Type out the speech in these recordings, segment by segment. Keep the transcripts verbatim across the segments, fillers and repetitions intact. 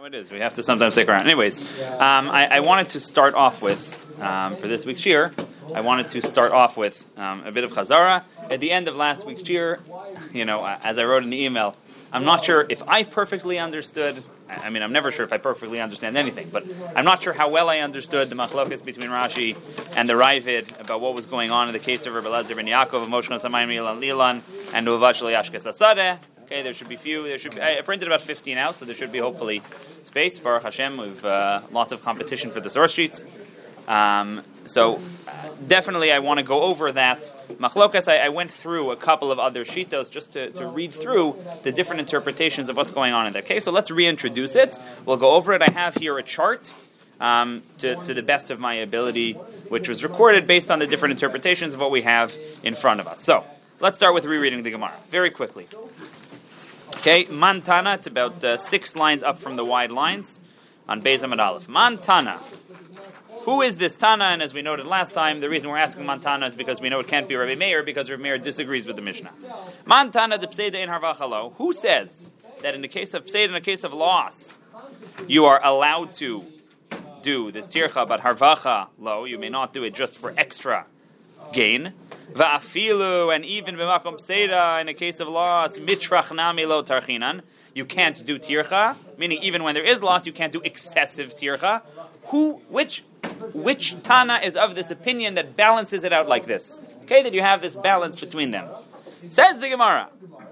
how it is. We have to sometimes stick around. Anyways, um, I, I wanted to start off with, um, for this week's year, I wanted to start off with um, a bit of Chazara. At the end of last week's year, you know, as I wrote in the email, I'm not sure if I perfectly understood, I mean, I'm never sure if I perfectly understand anything, but I'm not sure how well I understood the machlokas between Rashi and the Ravid about what was going on in the case of Rabbi Elazar ben Yaakov, Moshkan Samayim Ilan Lilan, and Uvash Yashkes Asadeh. Okay, there should be few. There should be. I printed about fifteen out, so there should be hopefully space. Baruch Hashem, we've uh, lots of competition for the source sheets. Um, so uh, definitely, I want to go over that machlokas. I, I went through a couple of other shitos just to, to read through the different interpretations of what's going on in that case. So let's reintroduce it. We'll go over it. I have here a chart um, to, to the best of my ability, which was recorded based on the different interpretations of what we have in front of us. So let's start with rereading the Gemara very quickly. Okay, Mantana, it's about uh, six lines up from the wide lines on Beis Amud Aleph. Mantana. Who is this Tana? And as we noted last time, the reason we're asking Mantana is because we know it can't be Rabbi Meir, because Rabbi Meir disagrees with the Mishnah. Mantana de Pseida in Harvachalo. Who says that in the case of Pseida, in the case of loss, you are allowed to do this tircha, but Harvacha lo, you may not do it just for extra gain. Va'afilu, and even b'makom pseida, in a case of loss, mitrach nami lo tarchinan, you can't do tircha, meaning even when there is loss, you can't do excessive tircha. Who, which, which Tana is of this opinion that balances it out like this? Okay, that you have this balance between them. Says the Gemara.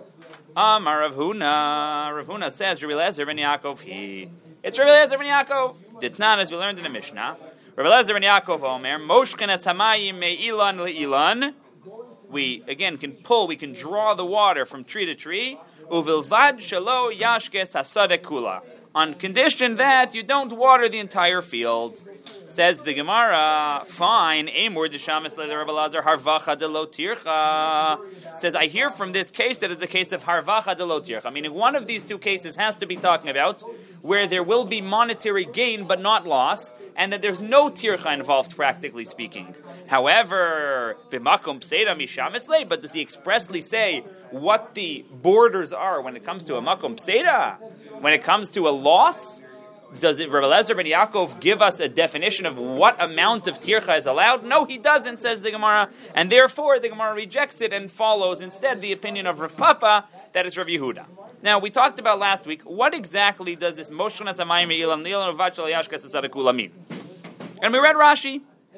Amar Rav Huna. Rav Huna says, Rabbi Elazar ben Yaakov, he. It's Rabbi Elazar ben Yaakov. Ditnan, as we learned in the Mishnah. Rabbi Elazar ben Yaakov Omer, Moshken et hamayim me'ilan le'ilan. We, again, can pull, we can draw the water from tree to tree. Uvilvad shelo yashkes hasadeh kula. On condition that you don't water the entire field. Says the Gemara, fine, Amor deshamis le Rabbi Elazar harvacha de lo tircha. Says, I hear from this case that it's a case of harvacha de lo tircha. Meaning one of these two cases has to be talking about where there will be monetary gain but not loss, and that there's no tircha involved, practically speaking. However, b'makom pseida mishamis le, but does he expressly say what the borders are when it comes to a makom pseida? When it comes to a loss? Does it, Rabbi Elazar ben Yaakov give us a definition of what amount of tircha is allowed? No, he doesn't, says the Gemara, and therefore the Gemara rejects it and follows instead the opinion of Rav Papa, that is Rav Yehuda. Now, we talked about last week, what exactly does this Moshkan Samayim Ilan Lilan Vachal Yashkas Asadakula mean? And we read Rashi.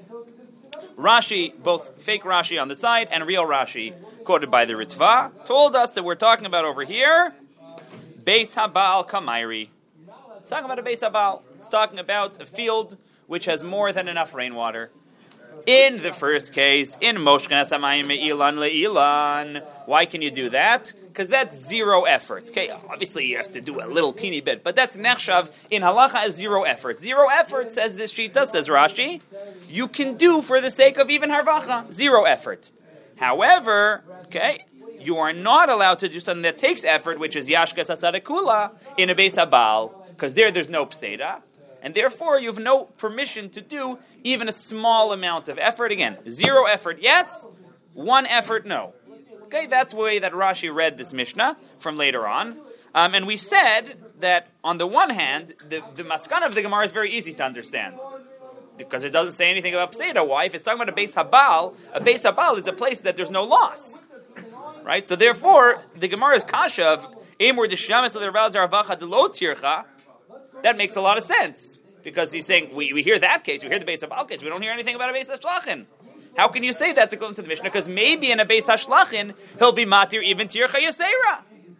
Rashi, both fake Rashi on the side and real Rashi, quoted by the Ritva, told us that we're talking about over here, Beis Habal Kamairi. It's talking about a Beis Habal. It's talking about a field which has more than enough rainwater. In the first case, in Moshken Samayim Ilan Le'ilan, why can you do that? Because that's zero effort. Okay, obviously you have to do a little teeny bit, but that's nechshav in halacha as zero effort. Zero effort, says this shita, says Rashi, you can do for the sake of even harvacha. Zero effort. However, okay, you are not allowed to do something that takes effort, which is yashkas asadekula, in a Beis Habal, because there there's no pseida, and therefore you have no permission to do even a small amount of effort. Again, zero effort, yes, one effort, no. Okay, that's the way that Rashi read this Mishnah from later on. Um, and we said that on the one hand, the, the maskana of the Gemara is very easy to understand, because it doesn't say anything about pseida. Why? If it's talking about a Beis Habal, a Beis Habal is a place that there's no loss. Right? So therefore, the Gemara's kasha of Amor deshamis le Rabbi Elazar harvacha de lo tircha, that makes a lot of sense. Because he's saying, we, we hear that case, we hear the Beis Habal case, we don't hear anything about a Beis HaShlachin. How can you say that's equivalent to the Mishnah? Because maybe in a Beis HaShlachin, he'll be matir even tircha yaseira.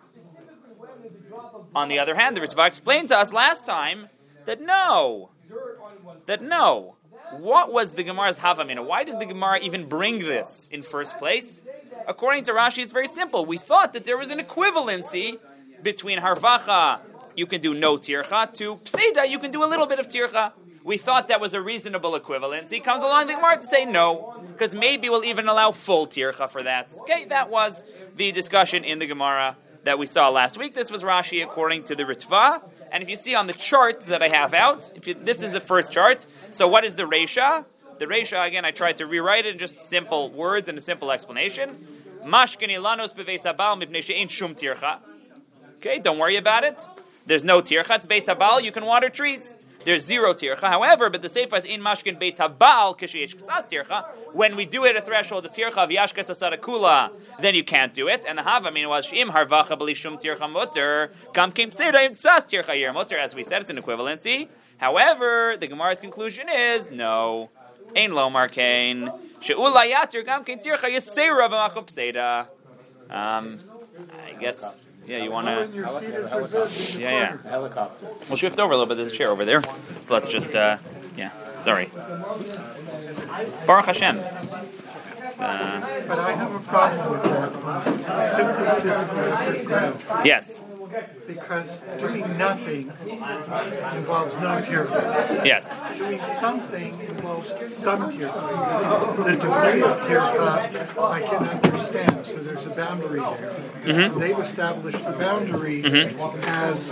On the other hand, the Ritva explained to us last time that no, that no. What was the Gemara's havamina? Why did the Gemara even bring this in first place? According to Rashi, it's very simple. We thought that there was an equivalency between harvacha, you can do no tircha, to pseida, you can do a little bit of tircha. We thought that was a reasonable equivalency. Comes along the Gemara to say no, because maybe we'll even allow full tircha for that. Okay, that was the discussion in the Gemara that we saw last week. This was Rashi according to the Ritva. And if you see on the chart that I have out, if you, this is the first chart. So what is the Reisha? The Reisha, again, I tried to rewrite it in just simple words and a simple explanation. Mashkeni lanos beveis habal mipnei she'ein shum tircha. Okay, don't worry about it. there's no tircha. It's beis habal. You can water trees. There's zero tircha. However, but the seifa is in mashkin beis habal kashiyesh ksas tircha. When we do it a threshold of tircha of yashkas asarakula, then you can't do it. And the hava mean was shim harvacha b'lishum tircha mutter kam kim seda im ksas tircha yer mutter. As we said, it's an equivalency. However, the Gemara's conclusion is no. Ein lo markain she'ula yatir gam kein tircha yisera b'makom pseida. Um, I guess, yeah, you want to... Yeah, yeah. Helicopter. We'll shift over a little bit. There's a chair over there. So let's just, uh, yeah, sorry. Baruch Hashem. Uh, but I have a problem with that. Simply physically ground. Yes. Because doing nothing involves no tircha. Yes. Doing something involves some tircha. The degree of tircha I can understand, so there's a boundary there. Mm-hmm. They've established the boundary mm-hmm. as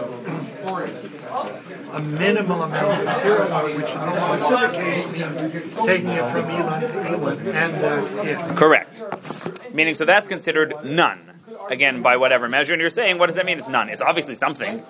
a minimal amount of tircha, which in this specific case means taking it from Elon to Elon, and that's it. Correct. Meaning, so that's considered none. Again, by whatever measure, and you're saying, what does that mean? It's none. It's obviously something.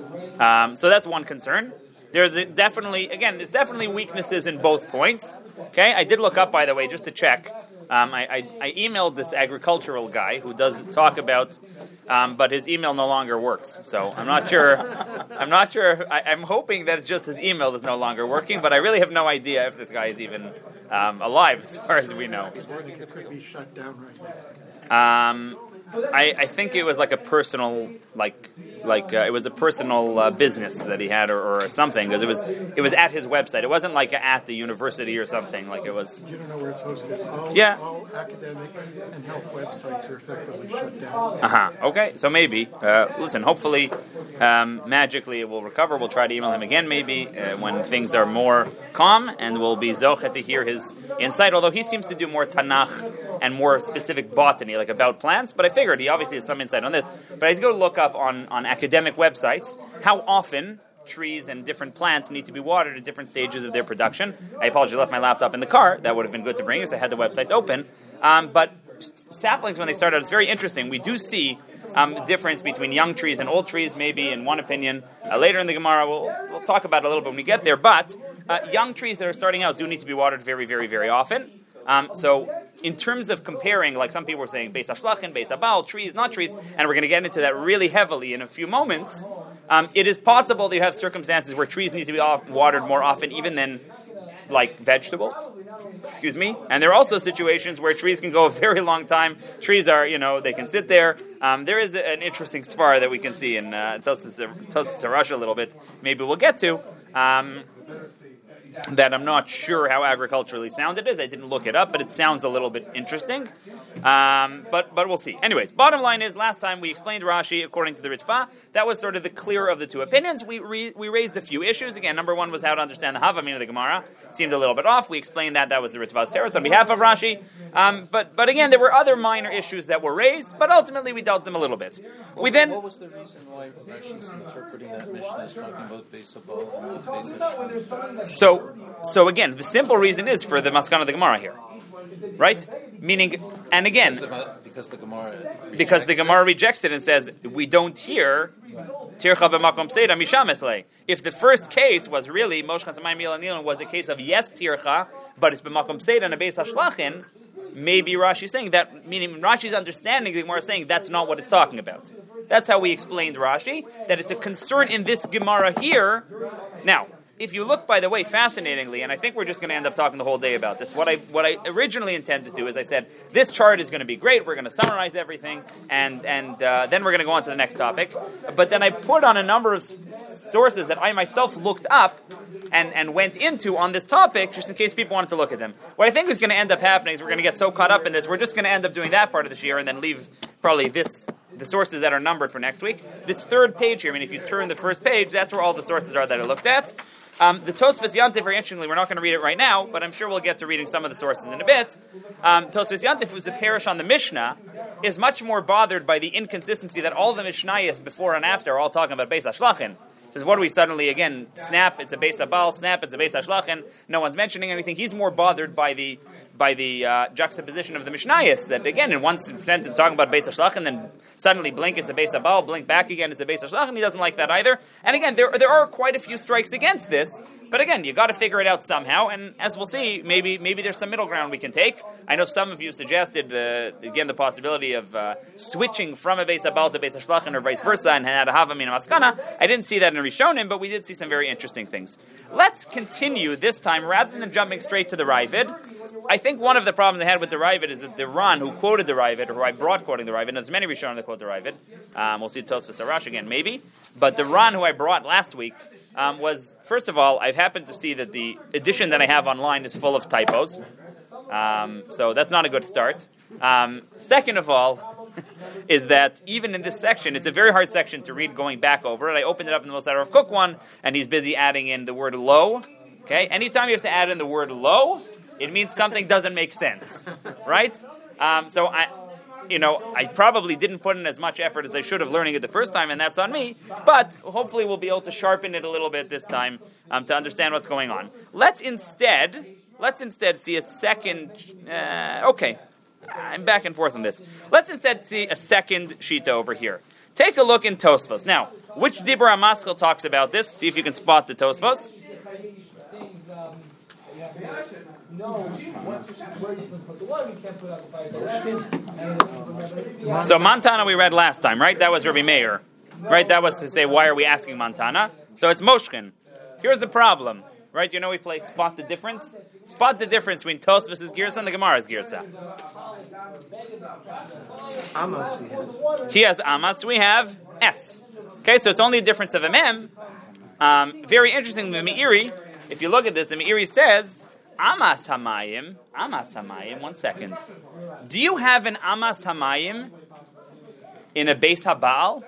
Um, so that's one concern. There's a definitely, again, there's definitely weaknesses in both points. Okay, I did look up, by the way, just to check. Um, I, I, I emailed this agricultural guy who does talk about, um, but his email no longer works. So I'm not sure. I'm not sure. I, I'm hoping that it's just his email that's no longer working, but I really have no idea if this guy is even um, alive, as far as we know. He's working. It could be shut down right now. Um. I, I think it was like a personal, like, like uh, it was a personal uh, business that he had, or, or something, because it was it was at his website. It wasn't like at the university or something. Like it was. You don't know where it's hosted. All, yeah. All academic and health websites are effectively shut down. Uh huh. Okay. So maybe. Uh, listen. Hopefully, um, magically it will recover. We'll try to email him again, maybe uh, when things are more calm, and we'll be zochet to hear his insight. Although he seems to do more Tanakh and more specific botany, like about plants. But I figured he obviously has some insight on this. But I had to go look up on, on academic websites how often trees and different plants need to be watered at different stages of their production. I apologize, I left my laptop in the car. That would have been good to bring, as I had the websites open. Um, but saplings, when they start out, it's very interesting. We do see um, a difference between young trees and old trees, maybe in one opinion. Uh, later in the Gemara, we'll, we'll talk about it a little bit when we get there. But uh, young trees that are starting out do need to be watered very, very, very often. Um, so, in terms of comparing, like some people were saying, Beis HaShlachin, Beis HaBaal, trees, not trees, and we're going to get into that really heavily in a few moments, um, it is possible that you have circumstances where trees need to be off, watered more often even than, like, vegetables. Excuse me. And there are also situations where trees can go a very long time. Trees are, you know, they can sit there. Um, there is a, an interesting svara that we can see in uh, Tosas Russia a little bit. Maybe we'll get to. Um, that I'm not sure how agriculturally sound it is. I didn't look it up, but it sounds a little bit interesting. Um, but but we'll see. Anyways, bottom line is, last time we explained Rashi according to the Ritva. That was sort of the clearer of the two opinions. We re, we raised a few issues. Again, number one was how to understand the Havamina of the Gemara. It seemed a little bit off. We explained that. That was the Ritva's teretz on behalf of Rashi. Um, but but again, there were other minor issues that were raised, but ultimately we dealt them a little bit. What, we then. What was the reason why Rashi is interpreting that mission as talking about Beis HaBaal and not Beis HaShlachin? So. So again, the simple reason is for the Maskana of the Gemara here, right? Meaning, and again, because the, because the Gemara because the Gemara rejects it and says we don't hear Tircha b'makom seida misham eslei. If the first case was really Moshe Chatzamai Milan Nilan was a case of yes Tircha, but it's b'makom seida and a Beis HaShlachin, maybe Rashi's saying that, meaning Rashi's understanding the Gemara is saying that's not what it's talking about. That's how we explained Rashi, that it's a concern in this Gemara here. Now, if you look, by the way, fascinatingly, and I think we're just going to end up talking the whole day about this, what I what I originally intended to do is I said, this chart is going to be great, we're going to summarize everything, and, and uh, then we're going to go on to the next topic. But then I put on a number of sources that I myself looked up and, and went into on this topic, just in case people wanted to look at them. What I think is going to end up happening is we're going to get so caught up in this, we're just going to end up doing that part of the year and then leave probably this the sources that are numbered for next week. This third page here, I mean, if you turn the first page, that's where all the sources are that I looked at. Um, the Tosfos Yantif, very interestingly, we're not going to read it right now, but I'm sure we'll get to reading some of the sources in a bit. Um, Tosfos Yantif, who's a parish on the Mishnah, is much more bothered by the inconsistency that all the Mishnayos before and after are all talking about Beis HaShlachin. Says, what do we suddenly, again, snap, it's a Beis HaBaal, snap, it's a Beis HaShlachin, no one's mentioning anything. He's more bothered by the by the uh, juxtaposition of the Mishnayos, that again, in one sense it's talking about Beis HaShlachin, then suddenly blink, it's a Beis Habal, blink back again, it's a Beis HaShlachin. He doesn't like that either. And again, there there are quite a few strikes against this. But again, you got to figure it out somehow, and as we'll see, maybe maybe there's some middle ground we can take. I know some of you suggested, uh, again, the possibility of uh, switching from a Beis Habal to Beis HaShlachin or vice versa, and had a Hava Min Maskana. I didn't see that in Rishonim, but we did see some very interesting things. Let's continue this time, rather than jumping straight to the Ravid. I think one of the problems I had with the Ravid is that the Ran who quoted the Ravid, or who I brought quoting the Ravid, and there's many Rishonim that quote the Ravid, um, we'll see Tosfos Arash again, maybe, but the Ran who I brought last week, Um, was, first of all, I've happened to see that the edition that I have online is full of typos. Um, so that's not a good start. Um, second of all, is that even in this section, it's a very hard section to read going back over it. I opened it up in the Mosader of Cook one, and he's busy adding in the word low. Okay? Anytime you have to add in the word low, it means something doesn't make sense. Right? Um, so I... You know, I probably didn't put in as much effort as I should have learning it the first time, and that's on me. But hopefully we'll be able to sharpen it a little bit this time um, to understand what's going on. Let's instead, let's instead see a second. Uh, okay, I'm back and forth on this. Let's instead see a second shita over here. Take a look in Tosfos. Now, which Dibur HaMaschil talks about this? See if you can spot the Tosfos. So Montana we read last time, right? That was Rabbi Meir, right? That was to say, why are we asking Montana? So it's Moshkin. Here's the problem, right? You know we play spot the difference? Spot the difference between Tosfos' Girsa and the Gemara's Girsa. Amos he has. He has Amas, we have S. Okay, so it's only a difference of a mem. Um, very interesting, the Meiri, if you look at this, the Meiri says, Amas Hamayim, Amas Hamayim, one second. Do you have an Amas Hamayim in a Beis Habal?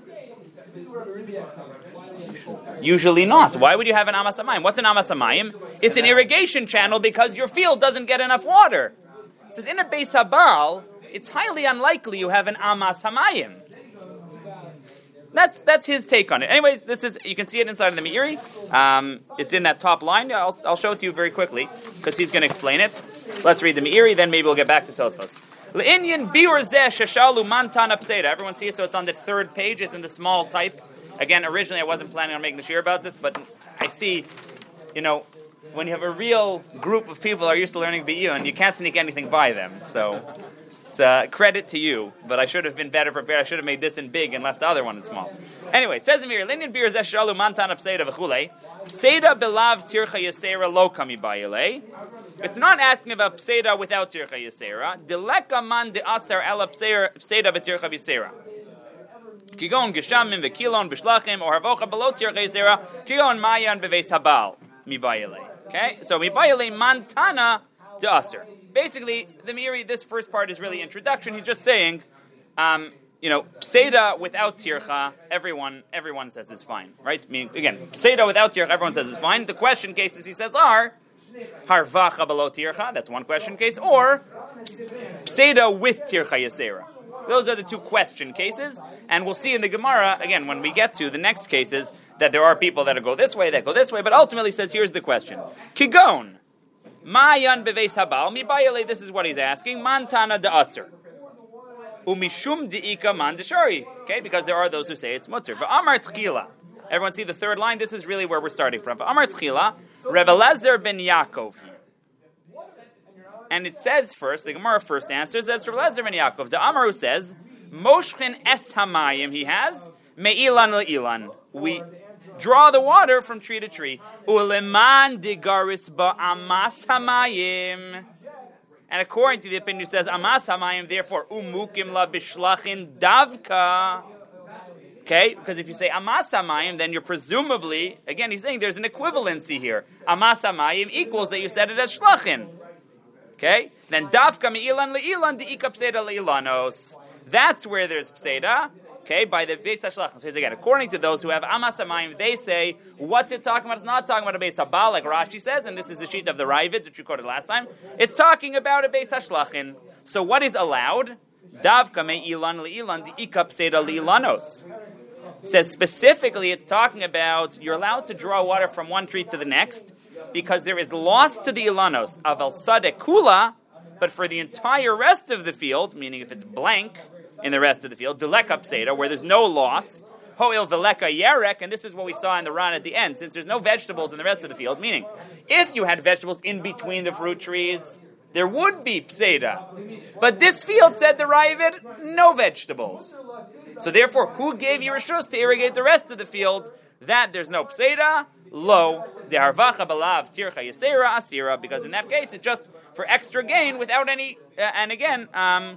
Usually not. Why would you have an Amas Hamayim? What's an Amas Hamayim? It's an irrigation channel because your field doesn't get enough water. It says in a Beis Habal, it's highly unlikely you have an Amas Hamayim. That's that's his take on it. Anyways, this is you can see it inside of the Meiri. Um, it's in that top line. I'll I'll show it to you very quickly because he's going to explain it. Let's read the Meiri, then maybe we'll get back to Tosfos. L'inyan biur zeh sheshalu mantana pseida. Everyone sees, so it's on the third page. It's in the small type. Again, originally I wasn't planning on making the shir about this, but I see, you know, when you have a real group of people who are used to learning B'iyun, you can't sneak anything by them. So. Uh, credit to you, but I should have been better prepared. I should have made this in big and left the other one in small. Anyway, it says in here, Linyan bir zeh shalu mantana pseida v'chulei. Pseida belav tircha yasera lo kami bayilei. It's not asking about pseida without tircha yasera. Deleka man de asar ela pseida b'tircha yasera. Kigon geshamim v'kilon b'shlachim or havocha below tircha yasera. Kigon mayan beveis habal mi bayilei. Okay, so mi bayilei mantana de asar. Basically, the Meiri, this first part is really introduction. He's just saying, um, you know, Pseida without Tircha, everyone everyone says is fine, right? I mean, again, Pseida without Tircha, everyone says is fine. The question cases, he says, are Harvacha below Tircha, that's one question case, or Pseida with Tircha Yasera. Those are the two question cases, and we'll see in the Gemara, again, when we get to the next cases, that there are people that go this way, that go this way, but ultimately says, here's the question. Kigon. Mayan beveis habal mi bayale. This is what he's asking. Mantana de aser. Umishum deika man deshari. Okay, because there are those who say it's mutzer. V'amar tchila. Everyone see the third line. This is really where we're starting from. V'amar tchila. Reb Elazar ben Yaakov. And it says first. The Gemara first answers. That's Reb Elazar ben Yaakov. The Amaru says Moshchen es hamayim. He has me'ilan le'ilan. We draw the water from tree to tree. Uleman digaris ba amas hamayim. And according to the opinion who says amas hamayim, therefore umukim la bishlachin davka. Okay, because if you say amas hamayim, then you're presumably, again, he's saying there's an equivalency here. Amas hamayim equals that you said it as shlachin. Okay, then davka mi'ilan le'ilan di'ika pseida le'ilanos. That's where there's pseida. Okay, by the Beis HaShlachin. So again, according to those who have Amas HaMayim, they say, what's it talking about? It's not talking about a Beis Habal, like Rashi says, and this is the sheet of the Ravid, which we quoted last time. It's talking about a Beis HaShlachin. So what is allowed? Davka me'ilan le'ilan di'ika pseida le'ilanos. Says specifically, it's talking about, you're allowed to draw water from one tree to the next, because there is loss to the ilanos of al sadeh kula, but for the entire rest of the field, meaning if it's blank, in the rest of the field. Deleka pseida, where there's no loss. Ho'il veleka yerek, and this is what we saw in the Ran at the end, since there's no vegetables in the rest of the field, meaning, if you had vegetables in between the fruit trees, there would be pseida. But this field said the Ravid, no vegetables. So therefore, who gave you reshus to irrigate the rest of the field? That there's no pseida, lo, the harvacha balav tircha yasera asira, because in that case, it's just for extra gain without any, uh, and again, um,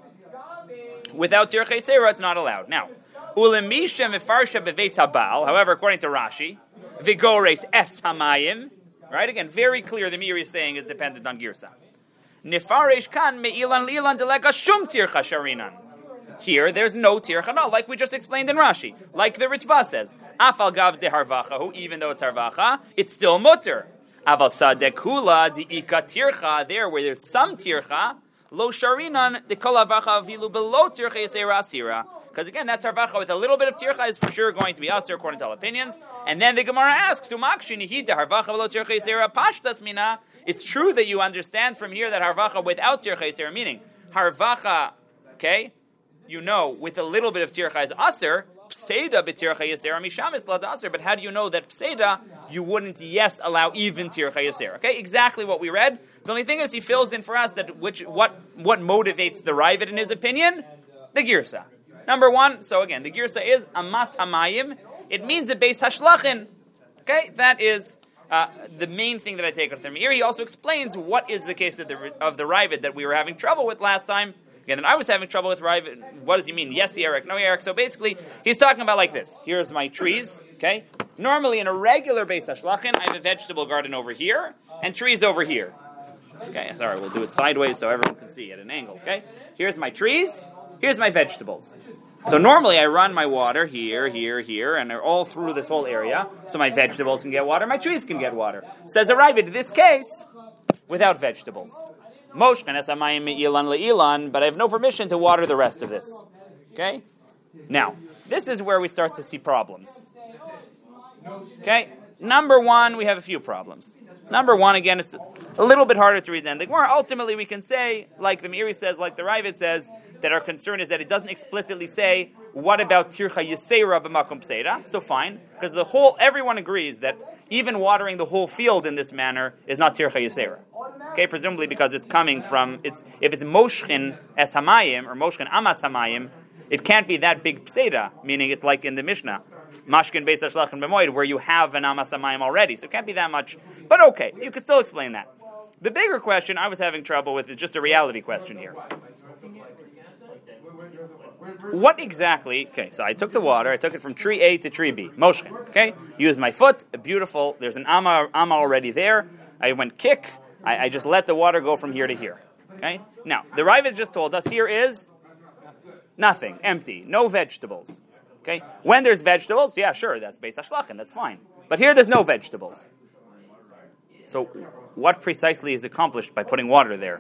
without tircha yasera, it's not allowed. Now, Ulemisha mefarsha beveis habal. However, according to Rashi, vigores es hamayim. Right again, very clear. The Meiri is saying is dependent on girsa. Nefaresh kan meilan lilan delega shum tircha sharinan. Here, there's no tircha, no, like we just explained in Rashi, like the Ritva says. Afal gav de harvacha, even though it's harvacha, it's still mutter. Aval sadekula di ika tircha. There, where there's some tircha, lo sharinan de kol harvacha vilu below tircha yasera asira. Because again, that's harvacha with a little bit of tircha is for sure going to be asir according to all opinions. And then the Gemara asks, "Umakshi nihid harvacha below tircha yisera pashtas mina." It's true that you understand from here that harvacha without tircha yisera, meaning harvacha, okay, you know, with a little bit of tircha is asir. Pseida b'tircha yisera misham is lad asir. But how do you know that pseida you wouldn't yes allow even tircha yisera? Okay, exactly what we read. The only thing is he fills in for us that which what what motivates the Ravid in his opinion, the girsa. Number one, so again, the girsa is amas hamayim. It means a beis hashlachin. Okay, that is uh, the main thing that I take from here. He also explains what is the case of the of the Ravid that we were having trouble with last time. Again, and I was having trouble with Ravid. What does he mean? Yes, Eric, no, Eric. So basically, he's talking about like this. Here's my trees. Okay, normally in a regular beis hashlachin, I have a vegetable garden over here and trees over here. Okay, sorry, we'll do it sideways so everyone can see at an angle. Okay, here's my trees. Here's my vegetables. So normally I run my water here, here, here, and they're all through this whole area, so my vegetables can get water, my trees can get water. Says a Ravid, in this case, without vegetables. Moshkan es hamayim me'ilan le'ilan, but I have no permission to water the rest of this. Okay? Now, this is where we start to see problems. Okay? Number one, we have a few problems. Number one, again, it's a little bit harder to read than the Gemara. Ultimately, we can say, like the Meiri says, like the Ravid says, that our concern is that it doesn't explicitly say, what about tircha yisera b'makom pseida? So fine, because the whole, everyone agrees that even watering the whole field in this manner is not tircha yisera. Okay, presumably because it's coming from, it's if it's moshkin es hamayim, or moshkin amas hamayim, it can't be that big pseida, meaning it's like in the Mishnah. Mashkin beis hashlachin b'moed, where you have an amas hamayim already, so it can't be that much. But okay, you can still explain that. The bigger question I was having trouble with is just a reality question here. What exactly, okay, so I took the water, I took it from tree A to tree B, moshkin, okay? Used my foot, beautiful, there's an amma, amma already there, I went kick, I, I just let the water go from here to here, okay? Now, the Ravid just told us here is nothing, empty, no vegetables. Okay, when there's vegetables, yeah, sure, that's beis hashlachin, that's fine. But here there's no vegetables. So, what precisely is accomplished by putting water there?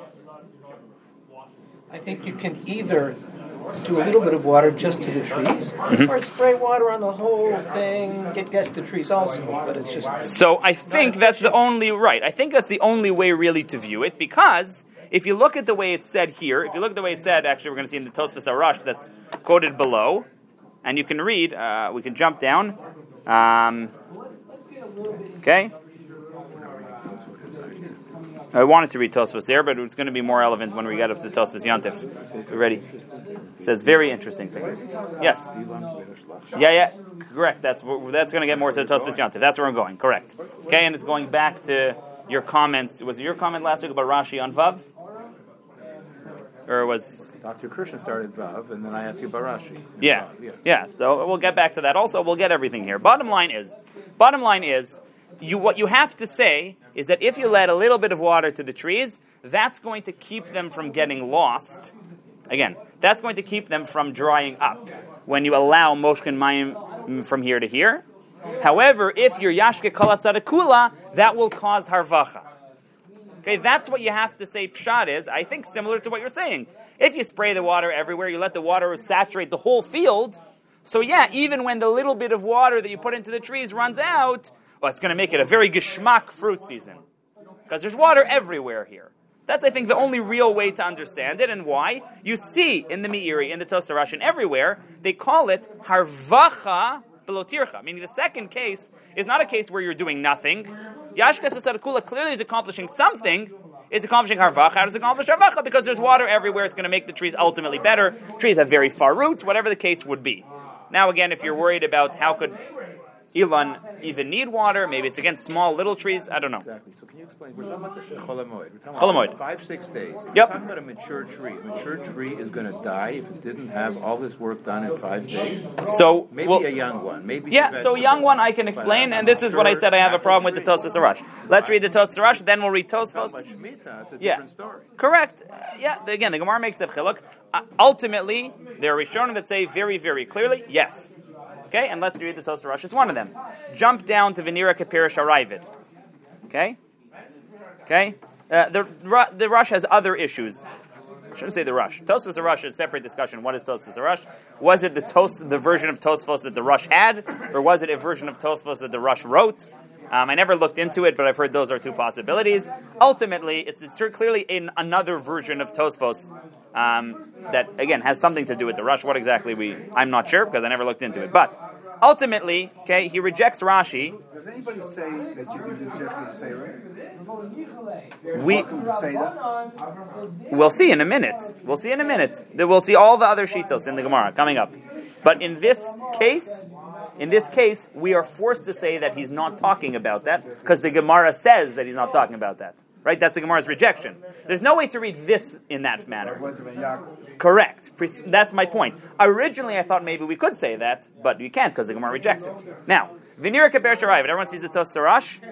I think you can either do a little bit of water just to the trees, mm-hmm. or spray water on the whole thing. It gets the trees also, but it's just. So I think that's the only right. I think that's the only way really to view it, because if you look at the way it's said here, if you look at the way it's said, actually, we're going to see in the Tosfos Arash that's quoted below. And you can read, uh, we can jump down. Um, okay? I wanted to read Tosfos there, but it's going to be more relevant when we get up to Tosfos Yantif. You ready? It says very interesting things. Yes. Yeah, yeah. Correct. That's that's going to get more to the Tosfos Yantif. That's where I'm going. Correct. Okay, and it's going back to your comments. Was it your comment last week about Rashi on Vav? Or was Doctor Krishna started Vav, and then I asked you about Rashi. Yeah, yeah, yeah. So we'll get back to that. Also, we'll get everything here. Bottom line is, bottom line is, you what you have to say is that if you let a little bit of water to the trees, that's going to keep them from getting lost. Again, that's going to keep them from drying up when you allow moshkin mayim from here to here. However, if you're yashke kol hasadekula, that will cause harvacha. Okay, that's what you have to say pshat is, I think similar to what you're saying. If you spray the water everywhere, you let the water saturate the whole field, so yeah, even when the little bit of water that you put into the trees runs out, well, it's going to make it a very geschmack fruit season. Because there's water everywhere here. That's, I think, the only real way to understand it, and why. You see in the Meiri, in the Tosar Rash, and everywhere, they call it harvacha below tircha, meaning the second case is not a case where you're doing nothing. Yashkas Asarakula clearly is accomplishing something. It's accomplishing harvacha. How does it accomplish harvacha? Because there's water everywhere. It's going to make the trees ultimately better. Trees have very far roots, whatever the case would be. Now, again, if you're worried about how could Ilan even need water, maybe it's against small little trees, I don't know. Exactly. So can you explain? We're talking about the Chol Hamoed. We're talking Chol about Hamoed. five, six days. Yep. We're talking about a mature tree. A mature tree is going to die if it didn't have all this work done in five days. So maybe well, a young one. Maybe yeah. So a young one I can explain, and this is what I said. I have a problem with the Tosfos Arash. Let's read the Tosfos Arash, then we'll read Tosfos. It's a Yeah, different story. correct. Uh, yeah. Again, the Gemara makes that chiluk. Uh, ultimately, there are Rishonim that say very, very clearly, yes. Okay, and let's read the Tosfos Arash. It's one of them. Jump down to Venira Kapirish Aravid. Okay? Okay? Uh, the the Rush has other issues. I shouldn't say the Rush. Tosfos Arash is a separate discussion. What is Tosfos Arash? Was it the tos, the version of Tosfos that the Rush had, or was it a version of Tosfos that the Rush wrote? Um, I never looked into it, but I've heard those are two possibilities. Ultimately, it's, it's clearly in another version of Tosfos um, that, again, has something to do with the Rush. What exactly we... I'm not sure, because I never looked into it. But, ultimately, okay, he rejects Rashi. Does anybody say that you can do Tircha Seira? We, Say that? we'll see in a minute. We'll see in a minute. We'll see all the other Shitos in the Gemara coming up. But in this case... In this case, we are forced to say that he's not talking about that because the Gemara says that he's not talking about that. Right? That's the Gemara's rejection. There's no way to read this in that manner. Correct. That's my point. Originally, I thought maybe we could say that, but we can't because the Gemara rejects it. Now, Venira Kaber Sharavid. Everyone sees the Tosfos Arash?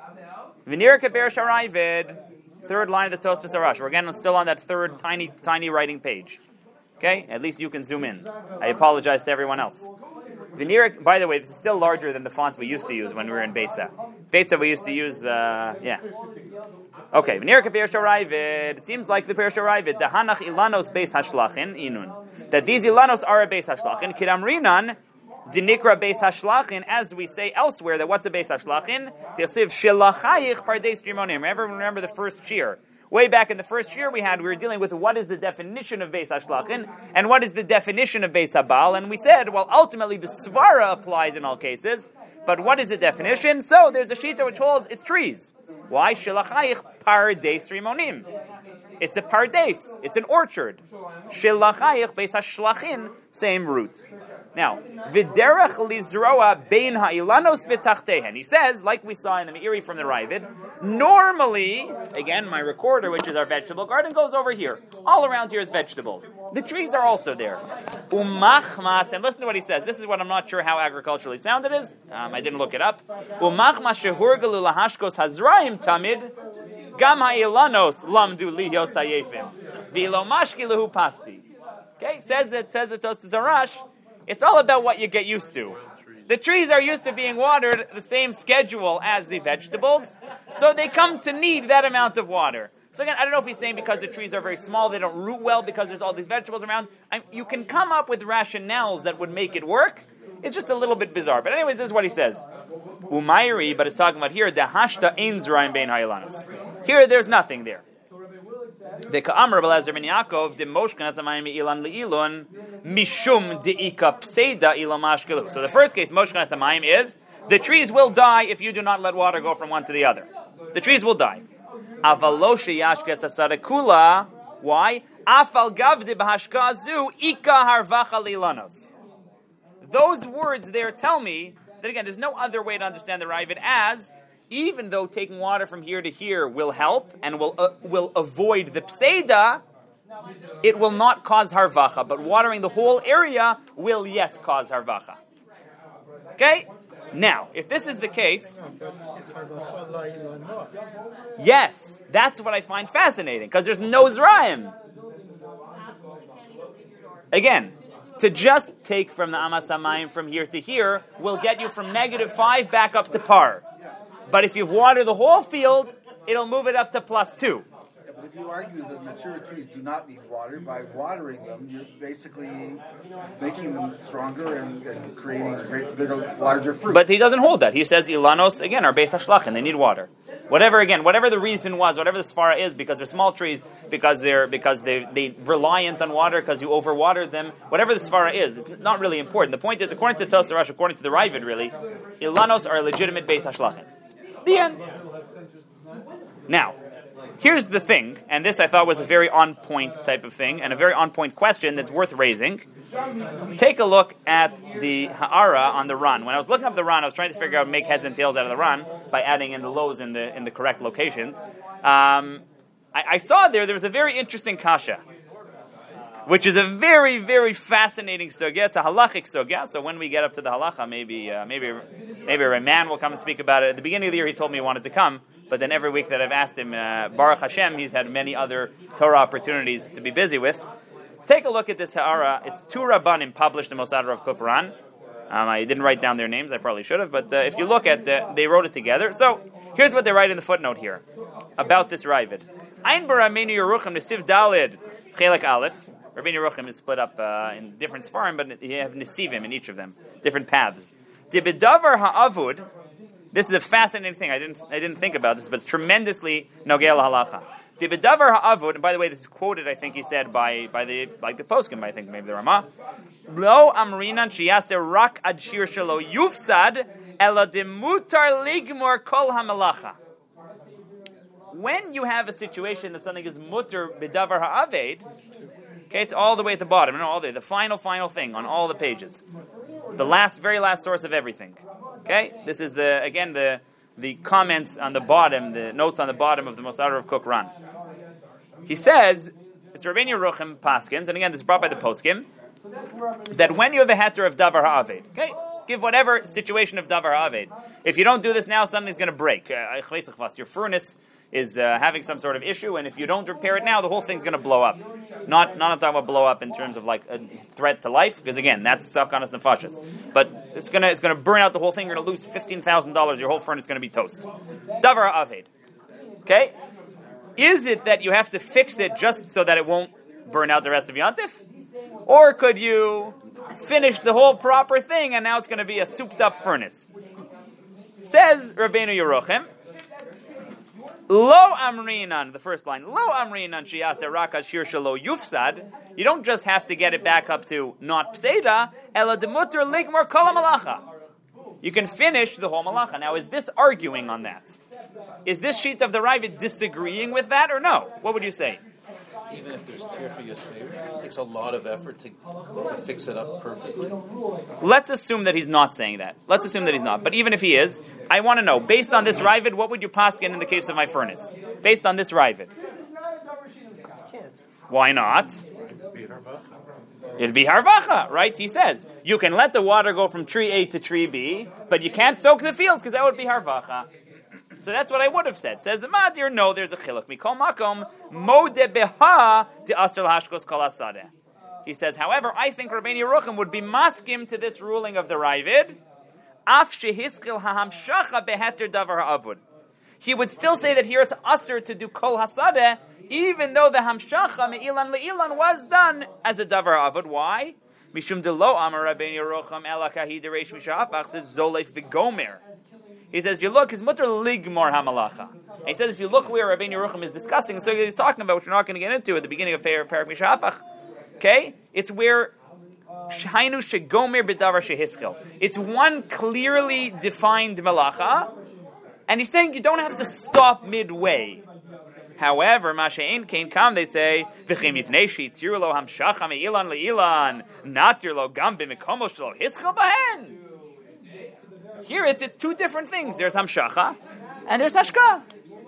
Venira Kaber Sharavid. Third line of the Tosfos Arash. We're again still on that third tiny, tiny writing page. Okay? At least you can zoom in. I apologize to everyone else. Venira, by the way, this is still larger than the font we used to use when we were in Beitza. Beitza we used to use, uh, yeah. Okay, Venira Kapir Sharavid. It seems like the Pir Sharavid. The Hanach Ilanos Beis Hashlachin Inun. That these Ilanos are a Beis Hashlachin. Kidam Rinan, Dinikra Beis Hashlachin, as we say elsewhere, that what's a Beis Hashlachin? Tichsiv Shilachayich Pardes Trimonim. Remember, remember the first cheer. Way back in the first year we had, we were dealing with what is the definition of Beis Hashlachin and what is the definition of Beis Habal, and we said, well, ultimately the Svara applies in all cases, but what is the definition? So there's a shita which holds it's trees. Why? Shilachayich pardes rimonim. It's a pardes. It's an orchard. Shilachayich Beis Hashlachin, same root. Now, v'derech lizroa bein ha'ilanos v'tachtehen. He says, like we saw in the Meiri from the Ravid, normally, again, my recorder, which is our vegetable garden, goes over here. All around here is vegetables. The trees are also there. Umachmas, and listen to what he says. This is what I'm not sure how agriculturally sound it is. Um, I didn't look it up. Umachmas shehurgalu lahashkos hazraim tamid, gam ha'ilanos lamdu lihos hayefim, v'ilo mashki lehu pasti. Okay, says it, says it, Tosfos Arash. It's all about what you get used to. The trees are used to being watered the same schedule as the vegetables, so they come to need that amount of water. So again, I don't know if he's saying because the trees are very small, they don't root well because there's all these vegetables around. I, you can come up with rationales that would make it work. It's just a little bit bizarre. But anyways, this is what he says. Umayri, but it's talking about here, the hashta ein zraim bein ha'ilanos. Here, there's nothing there. The Ka'amr B'Lezer ben Yaakov the Moshkan Asamayim Ilan Leilun Mishum Deika Pseida Ilan Mashkelu. So the first case, Moshkan Asamayim, is the trees will die if you do not let water go from one to the other. The trees will die. Avaloshe Yashkes Asadakula. Why? Afal Gavde B'Hashkazu Ika Harvacha Leilanos. Those words there tell me that again, there's no other way to understand the Ravid as. Even though taking water from here to here will help and will uh, will avoid the pseida, it will not cause harvacha. But watering the whole area will, yes, cause harvacha. Okay? Now, if this is the case, yes, that's what I find fascinating, because there's no zraim. Again, to just take from the Amas Hamayim from here to here will get you from negative five back up to par. But if you've watered the whole field, it'll move it up to plus two. But if you argue that mature trees do not need water, by watering them, you're basically making them stronger and, and creating a great, bigger, larger fruit. But he doesn't hold that. He says ilanos again are based hashlachin. They need water. Whatever again, whatever the reason was, whatever the svara is, because they're small trees, because they're because they they reliant on water, because you overwatered them. Whatever the svara is, it's not really important. The point is, according to Tosar Rash, according to the Ravid, really, ilanos are a legitimate based hashlachin. The end. Now, here's the thing, and this I thought was a very on-point type of thing, and a very on-point question that's worth raising. Take a look at the ha'ara on the run. When I was looking up the run, I was trying to figure out make heads and tails out of the run by adding in the lows in the in the correct locations. Um, I, I saw there there was a very interesting kasha, which is a very very fascinating sugya. It's a halachic sugya. So when we get up to the halacha, maybe uh, maybe maybe a man will come and speak about it. At the beginning of the year, he told me he wanted to come. But then every week that I've asked him, uh, Baruch Hashem, he's had many other Torah opportunities to be busy with. Take a look at this ha'ara. It's two Rabbanim published in Mosad Rav Kuparan. Um, I didn't write down their names. I probably should have. But uh, if you look at the, they wrote it together. So here's what they write in the footnote here about this Ravid. Ein Baramenu Yeruchim Nesiv Dalid Chelek Aleph. Rabbeinu Yeruchim is split up uh, in different Sfarim, but you have Nesivim in each of them, different paths. Dibidavar ha'avud. This is a fascinating thing. I didn't I didn't think about this, but it's tremendously nogei lahalacha. Dibedavar ha'avud, and by the way, this is quoted, I think he said, by by the like the poskim, I think maybe the Ramah. Lo amrinan shiyaser rak ad shir shelo yufsad ela demutar ligmor kol hamalacha. When you have a situation that something is mutar bedavar ha'aved, okay, it's all the way at the bottom, no, all the way, the final, final thing on all the pages. The last, very last source of everything. Okay, this is the again the the comments on the bottom, the notes on the bottom of the Mosad of Qukran. He says it's Rabbeinu Yeruchim Paskins, and again this is brought by the poskim, that when you have a heter of davar ha'aved, okay, give whatever situation of davar ha'aved. If you don't do this now, something's going to break. Uh, your furnace is uh, having some sort of issue, and if you don't repair it now, the whole thing's going to blow up. Not, not I'm talking about blow up in terms of like a threat to life, because again, that's sakanas nefashos. But it's gonna, it's gonna burn out the whole thing. You're gonna lose fifteen thousand dollars. Your whole furnace is gonna be toast. Davar aved. Okay, is it that you have to fix it just so that it won't burn out the rest of Yontif, or could you finish the whole proper thing and now it's going to be a souped up furnace? Says Rabbeinu Yeruchim. Lo amrinan, the first line. Lo amrinan shiyase raka shir shelo yufsad. You don't just have to get it back up to not pseida. Ela demuter ligmor kol malacha. You can finish the whole malacha. Now, is this arguing on that? Is this sheet of the Ravid disagreeing with that or no? What would you say? Even if there's tear for Yosef, it takes a lot of effort to, to fix it up perfectly. Let's assume that he's not saying that. Let's assume that he's not. But even if he is, I want to know, based on this Ravid, what would you paskin in the case of my furnace? Based on this Ravid. Why not? It'd be harvacha, right? He says, you can let the water go from tree A to tree B, but you can't soak the field because that would be harvacha. So that's what I would have said. Says the Madir, no, there's a chiluk. Mikol makom, mode beha de asr lahashkos kol hasadeh. He says, however, I think Rabbeinu Yeruchim would be maskim to this ruling of the Ravid, af shehiskil hahamshacha beheter davar ha'avud. He would still say that here it's asr to do kol hasadeh, even though the hamshacha me'ilan le'ilan was done as a davar ha'avud. Why? Mishum de lo amar Rabbeinu Yeruchim ela kahi dereish misha'apach says zolef v'gomer. He says, if you look, his mutter ligmor hamalacha. He says, if you look where Rabbeinu Yeruchim is discussing, so he's talking about, which we're not going to get into at the beginning of Parak Mishafach. Okay? It's where Shainu shegomer b'davar shehiskil. It's one clearly defined malacha, and he's saying you don't have to stop midway. However, Masha'in Kain Kam, they say, V'chim yipnei she'tir lo hamshacha me'ilan le'ilan, natir lo gam b'mikomo shelo hiskil bahen. Here it's it's two different things. There's hamshacha and there's hashka.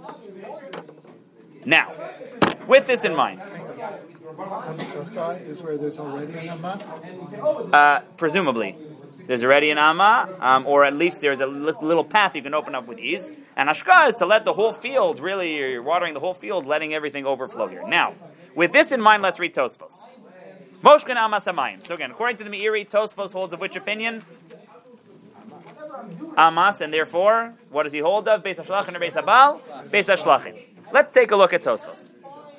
Now, with this in mind, Hamshacha is where there's already an amma? Uh, presumably, there's already an amma, um, or at least there's a little path you can open up with ease. And hashka is to let the whole field, really, you're watering the whole field, letting everything overflow here. Now, with this in mind, let's read Tosfos. Moshkin amma samayim. So again, according to the Meiri, Tosfos holds of which opinion? Amas, and therefore, what does he hold of? Beis HaShlachin or Beis HaBal? Beis HaShlachin. Let's take a look at Tosfos.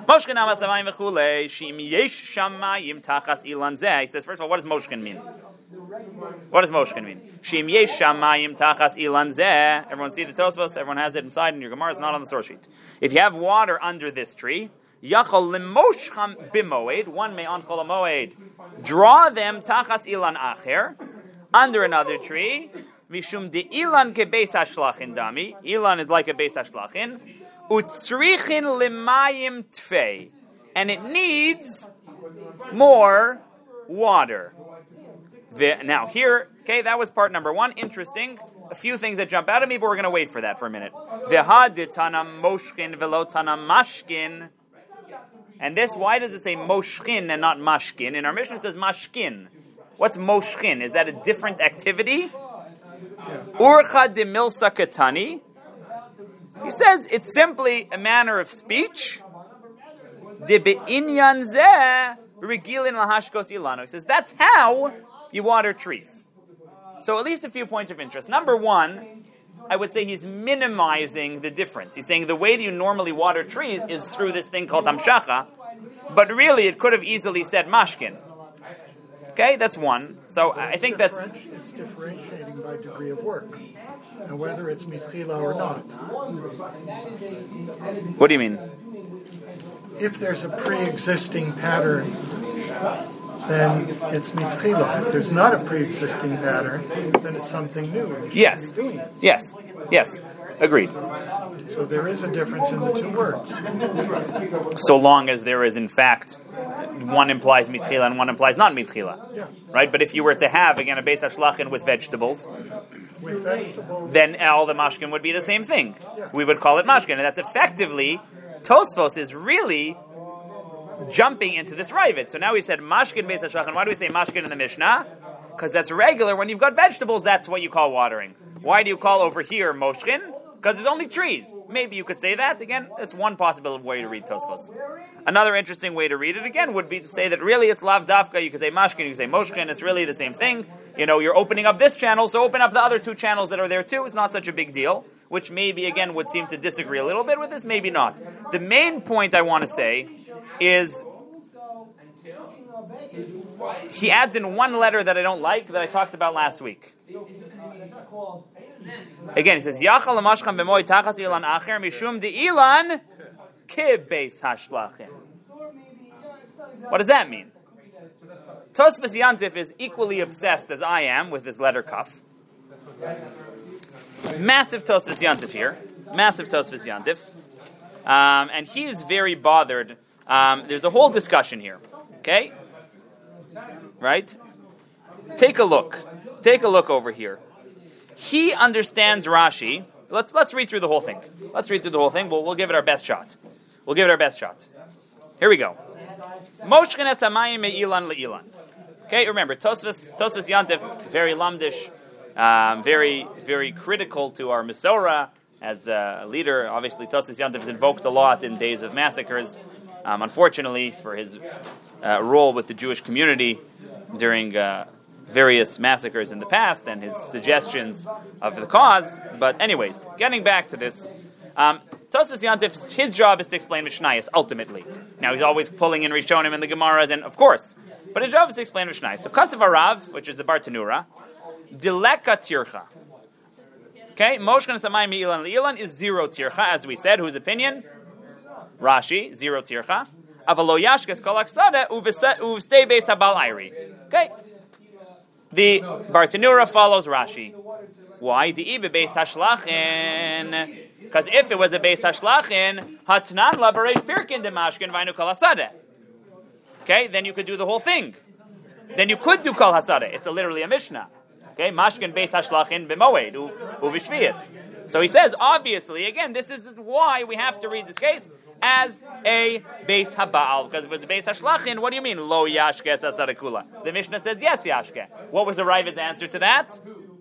Moshkin amas amayim v'chulei shim yesh shamayim tachas ilan zeh. He says, first of all, what does moshkin mean? What does moshkin mean? Shim yesh shamayim tachas ilan zeh. Everyone see the Tosfos? Everyone has it inside in your Gemara. It's not on the source sheet. If you have water under this tree, yachol limoshcham bimoed. One may on chol moed draw them tachas ilan acher under another tree. Mishum de ilan ke beis hashlachin dami. Ilan is like a beis hashlachin. Utzrichin limayim tfei, and it needs more water. Now here, okay, that was part number one. Interesting. A few things that jump out at me, but we're going to wait for that for a minute. V'haditana moshkin velotana mashkin. And this, why does it say moshkin and not mashkin? In our mission it says mashkin. What's moshkin? Is that a different activity? Urcha de milsa katani. He says it's simply a manner of speech. De be'inyan zeh regilin lahashkos ilano. He says that's how you water trees. So at least a few points of interest. Number one, I would say he's minimizing the difference. He's saying the way that you normally water trees is through this thing called hamshacha, but really it could have easily said mashkin. Okay, that's one. So I think that's... It's differentiating by degree of work, and whether it's mitchila or not. What do you mean? If there's a pre-existing pattern, then it's mitchila. If there's not a pre-existing pattern, then it's something new. And you Yes. should be doing it. Yes. Yes. Agreed. So there is a difference in the two words. So long as there is, in fact, one implies mitchila and one implies not mitchila. Yeah. Right? But if you were to have, again, a beis hashlachin with vegetables, With vegetables, then all the mashkin would be the same thing. Yeah. We would call it mashkin. And that's effectively, Tosfos is really jumping into this rivet. So now we said mashkin beis hashlachin. Why do we say mashkin in the Mishnah? Because that's regular. When you've got vegetables, that's what you call watering. Why do you call over here moshkin? Because there's only trees. Maybe you could say that. Again, that's one possible way to read Tosfos. Another interesting way to read it, again, would be to say that really it's lav dafka. You could say mashkin, you could say moshkin. It's really the same thing. You know, you're opening up this channel, so open up the other two channels that are there too. It's not such a big deal, which maybe, again, would seem to disagree a little bit with this. Maybe not. The main point I want to say is he adds in one letter that I don't like, that I talked about last week. Again, he says, Yachal l'mashcham b'moi tachas ilan acher mishum de ilan ke beis hashlachin. What does that mean? Tosfos Yantif is equally obsessed as I am with this letter kaf. Massive Tosfos Yantif here. Massive Tosfos Yantif. Um, and he's very bothered. Um, there's a whole discussion here. Okay? Right? Take a look. Take a look over here. He understands Rashi. Let's let's read through the whole thing. Let's read through the whole thing. We'll, we'll give it our best shot. We'll give it our best shot. Here we go. Moshkin es hamayim me'ilan le'ilan. Okay, remember, Tosfos, Tosfos Yantif, very lamdish, um, very, very critical to our Mesorah as a leader. Obviously, Tosfos Yantif is invoked a lot in days of massacres. Um, unfortunately, for his uh, role with the Jewish community during uh, various massacres in the past and his suggestions of the cause. But anyways, getting back to this, um, Tosfos Yantif, his job is to explain Mishnayos, ultimately. Now, he's always pulling in Rishonim and the Gemaras, and of course, but his job is to explain Mishnayos. So, Kasav Arav, which is the Bartanura, Dileka Tircha. Okay, Moshkan Samayim Ilan Ilan is zero Tircha, as we said. Whose opinion? Rashi, zero Tircha. Avalo Yashkes Kolak Sada, Uvstei Beis Habal Airi. Okay. The Bartanura follows Rashi. Why? The Ibe Beis Hashlachin. Because if it was a Beis Hashlachin, Hatnan Labaresh Pirkin de Mashkin Vainu Kol Hasada. Okay, then you could do the whole thing. Then you could do Kol Hasada. It's a, literally a Mishnah. Okay, Mashkin Beis Hashlachin b'moed uvishvius. So he says, obviously, again, this is why we have to read this case as a Beis Habal. Because if it was a Beis Hashlachin, what do you mean, Lo Yashke Sasarakula? The Mishnah says, yes, Yashke. What was the Ravid's answer to that?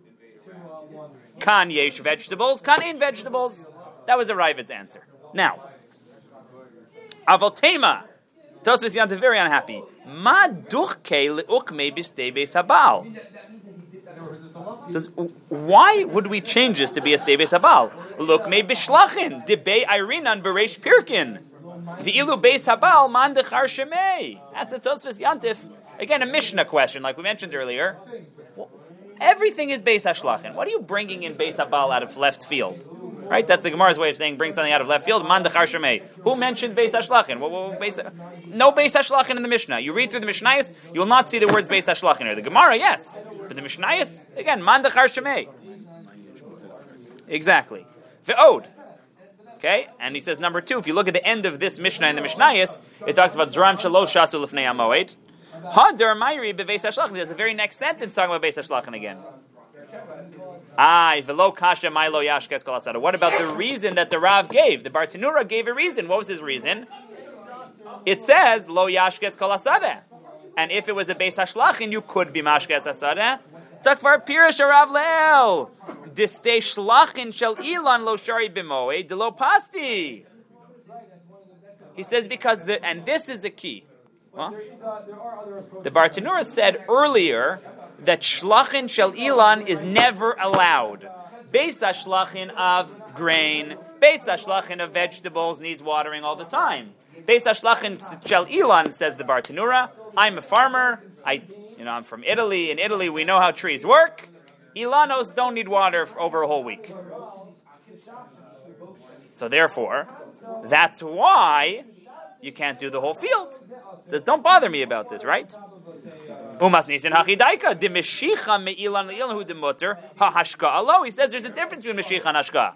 Kan yesh vegetables, kan in vegetables. That was the Ravid's answer. Now, Avaltema. Tosfos Yantif very unhappy. Ma duchke leukme b'stei Beis Habal. Says, why would we change this to be a stei Beis Habal? Look, may bishlachin debei irinan bereish pirkin. The ilu beis habal man dechar shemei. That's the Tosfos Yantif. Again, a Mishnah question, like we mentioned earlier. Well, everything is beis hashlachin. What are you bringing in beis habal out of left field? Right? That's the Gemara's way of saying bring something out of left field. Man dechar shemei. Who mentioned beis hashlachin? Well, well, beis, no beis hashlachin in the Mishnah. You read through the Mishnayos, you will not see the words beis hashlachin here. The Gemara, yes, but the Mishnayos, again, man dechar shemei. Exactly. Ve'od. Okay, and he says number two. If you look at the end of this Mishnah in the Mishnayos, it talks about Zram Shalosh Shasu Lefnei Hamoed. Hadar Mayri bebeis hashlachin. There's the very next sentence talking about beis hashlachin again. Ay velo kasha milo yashkes kol asada. What about the reason that the Rav gave? The Bartanura gave a reason. What was his reason? It says lo yashkes kol asada. And if it was a beis hashlachin, you could be mashkes asada. Takvar pirish Rav Leel. Diste shlachin shel ilan lo shari b'moed de lo pasti. He says because the and this is the key. Huh? The Bartanura said earlier that shlachin shel ilan is never allowed. Beis hashlachin of grain, beis hashlachin of vegetables needs watering all the time. Beis hashlachin shel ilan, says the Bartanura. I'm a farmer. I, you know, I'm from Italy. In Italy, we know how trees work. Ilanos don't need water for over a whole week. So therefore, that's why you can't do the whole field. It says, don't bother me about this, right? Umas nisin hachidaika de meshicha meilan leilan hu demuter ha hashka alo. He says there's a difference between meshicha and hashka.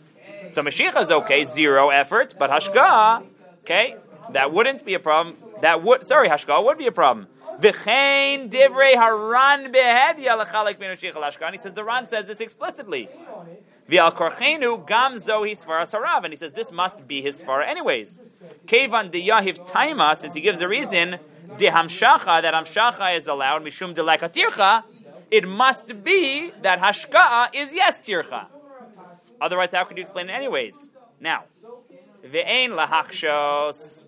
So meshicha is okay, zero effort, but hashka, okay, that wouldn't be a problem. That would, sorry, hashka would be a problem. V'chein divrei haran behedya lechalek ben meshicha hashka. And he says the Ran says this explicitly. V'al korchenu gam zohi svaras harav. And he says this must be his svara anyways. Kevan de yahiv taima, since he gives a reason. De hamshacha, that hamshacha is allowed, mishum de leka tircha, it must be that hashka'a is yes tircha. Otherwise, how could you explain it anyways? Now, ve'ein lahakshos,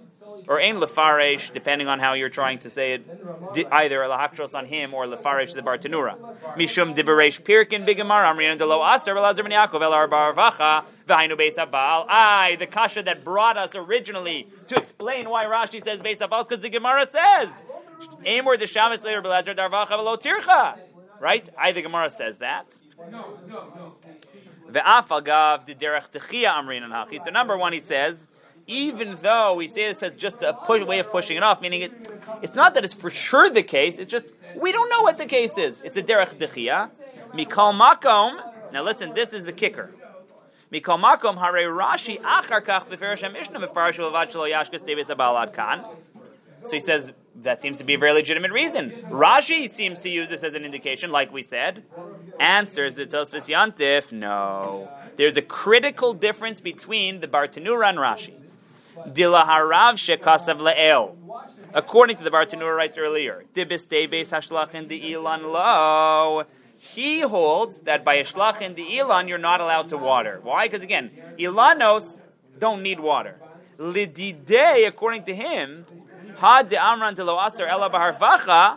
or ein lefaresh, depending on how you're trying to say it, either lahakshos on him or lefaresh the Bartanura. Mishum diberesh pirkin bigamar amrinan de lo aser velazar ben Yaakov el arbarvacha v'hainu beis habal. Aye, the kasha that brought us originally to explain why Rashi says beis habal is because the Gemara says Amor de shamis later belazar darvacha velo tircha. Right? Aye, the Gemara says that. No, no, no. Ve'af agav de derech techia amrinan hachi. So number one, he says, even though we say this as just a push, way of pushing it off, meaning it, it's not that it's for sure the case, it's just, we don't know what the case is. It's a derech dechia. Mikol makom, now listen, this is the kicker. Mikol makom hare Rashi achar kach beferish ha-mishnah mefarish u'avad shelo yashkes teves ha-balad kan. So he says, that seems to be a very legitimate reason. Rashi seems to use this as an indication, like we said. Answers the Tosfos Yantif, no. There's a critical difference between the Bartanura and Rashi. Dilaharav shekasav le'el. According to the Bartanura writes earlier, Dibistei beis hashlachin de'ilan lo. He holds that by hashlachin de'ilan you're not allowed to water. Why? Because again, ilanos don't need water. Lididei, according to him, had de amran de lo aser ela b'harvacha.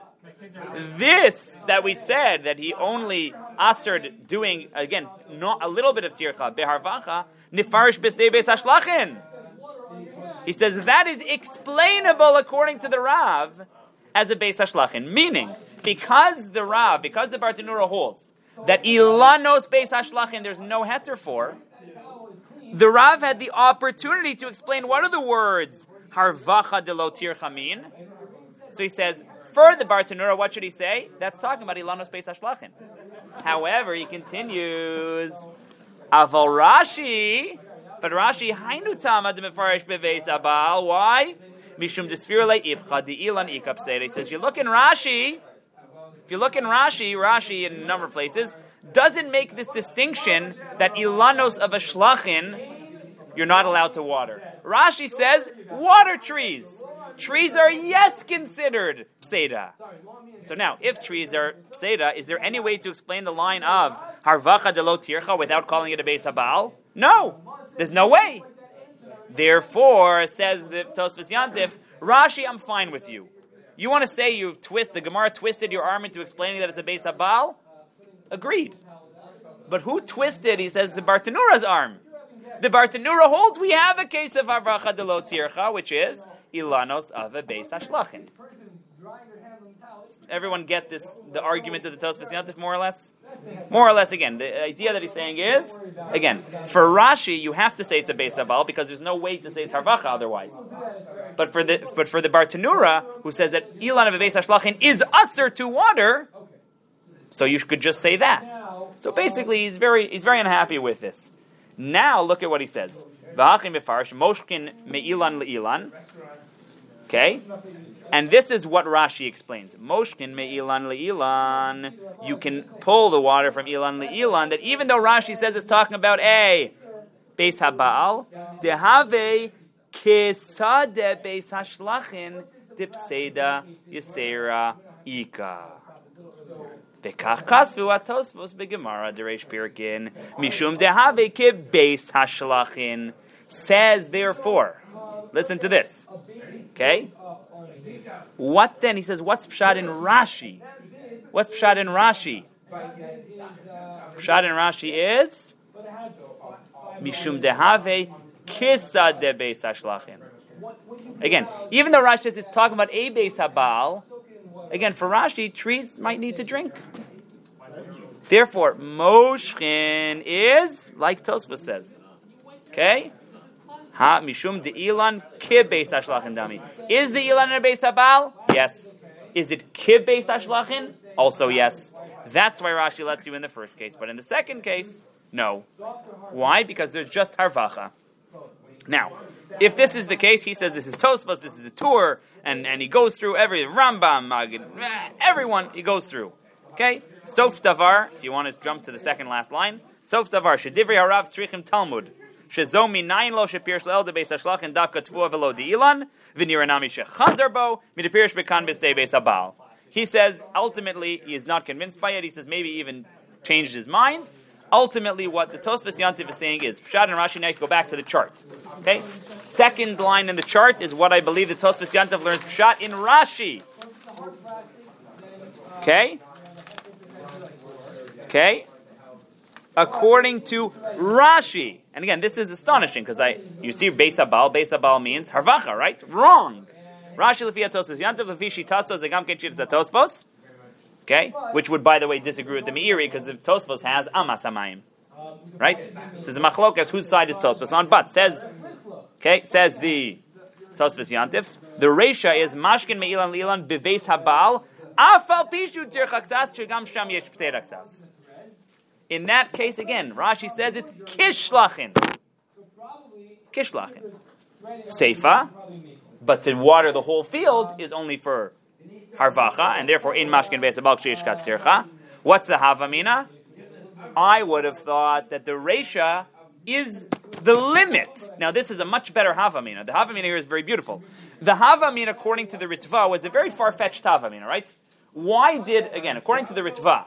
This that we said that he only asered doing again not a little bit of tircha beharvacha nifarish bistei beis hashlachin. He says that is explainable according to the Rav as a beis hashlachin, meaning because the Rav, because the Bartanura holds that ilanos beis hashlachin there's no heter for, the Rav had the opportunity to explain what are the words harvacha de lo tircha mean. So he says for the Bartanura, what should he say? That's talking about ilanos beis hashlachin. However, he continues aval Rashi. But Rashi, hainu tama de mefarish beveis habal. Why? Mishum desfir le'ipcha de'ilan ikapsei. He says, you look in Rashi, if you look in Rashi, Rashi in a number of places, doesn't make this distinction that ilanos of a shlachin, you're not allowed to water. Rashi says, water trees. Trees are, yes, considered pseida. So now, if trees are pseida, is there any way to explain the line of harvacha de lo tircha without calling it a beis habal? No. There's no way. Therefore, says the Tosfos Yantif, Rashi, I'm fine with you. You want to say you've twist the Gemara twisted your arm into explaining that it's a beis habal? Agreed. But who twisted, he says, the Bartanura's arm? The Bartanura holds we have a case of harvacha de lo tircha, which is ilanos of a beis hashlachin. Everyone get this, the argument of the Tosfos Yantif, more or less? More or less, again, the idea that he's saying is, again, for Rashi, you have to say it's a Beis Habal because there's no way to say it's Harvacha otherwise. But for the but for the Bartanura, who says that Ilan of a Beis Hashlachin is usher to water, so you could just say that. So basically, he's very he's very unhappy with this. Now, look at what he says. V'hachim b'farish, moshkin me'ilan le'ilan. Okay? And this is what Rashi explains. Moshkin me'ilan le'ilan. You can pull the water from ilan le'ilan. That even though Rashi says it's talking about a Beis Habal, dehave kesade Beis Hashlachin dipseda yisera ika. Bekach kasvu atosvos begemara dereish pirkin mishum dehave ke Beis Hashlachin. Says therefore. Listen to this. Okay? What then? He says, what's pshat in Rashi? What's pshat in Rashi? Pshat in Rashi is Mishum dehave kisa de beis hashlachin. Again, even though Rashi says it's talking about a beis habal, again, for Rashi, trees might need to drink. Therefore, moshchin is, like Tosfos says. Okay? Ha mishum de ilan ki beis hashlachin dami. Is the ilan a beis habal? Yes. Is it ki beis hashlachin? Also yes. That's why Rashi lets you in the first case, but in the second case, no. Why? Because there's just harvacha. Now, if this is the case, he says this is Tosfos, this is the tour, and, and he goes through every Rambam, Magid, everyone he goes through. Okay? Sof davar. If you want to jump to the second last line, Sof davar shedivrei harav tzrichim Talmud. Shezo minayin lo shepirish le'el de beis hashlachin davka tvua velo di'ilan v'niranami shechazar bo midapirish bekan b'stei beis habal. He says ultimately he is not convinced by it. He says maybe even changed his mind. Ultimately, what the Tosfos Yantiv is saying is Pshat and Rashi. Now go back to the chart. Okay, second line in the chart is what I believe the Tosfos Yantiv learns Pshat in Rashi. Okay, okay. According to Rashi, and again, this is astonishing because I you see Beis Habal. Beis Habal means harvacha, right? Wrong. Rashi lefi Tosfos Yantiv lefi shitasto zegam kenchir Tosfos. Okay, which would, by the way, disagree with the Meiri because the Tosfos has amas hamayim, right? So the machlokas, whose side is Tosfos on? But says, okay, says the Tosfos Yantif, the Reisha is mashkin meilan lilan bebeis habal afal pishu tirchaksas shegam sham yesh pseiraksas. In that case, again, Rashi says it's kishlachin. It's kishlachin. Seifa, but to water the whole field is only for harvacha, and therefore in mashkin beis habal kshish kasircha. What's the havamina? I would have thought that the reisha is the limit. Now this is a much better havamina. The havamina here is very beautiful. The havamina, according to the Ritva, was a very far-fetched havamina, right? Why did, again, according to the Ritva,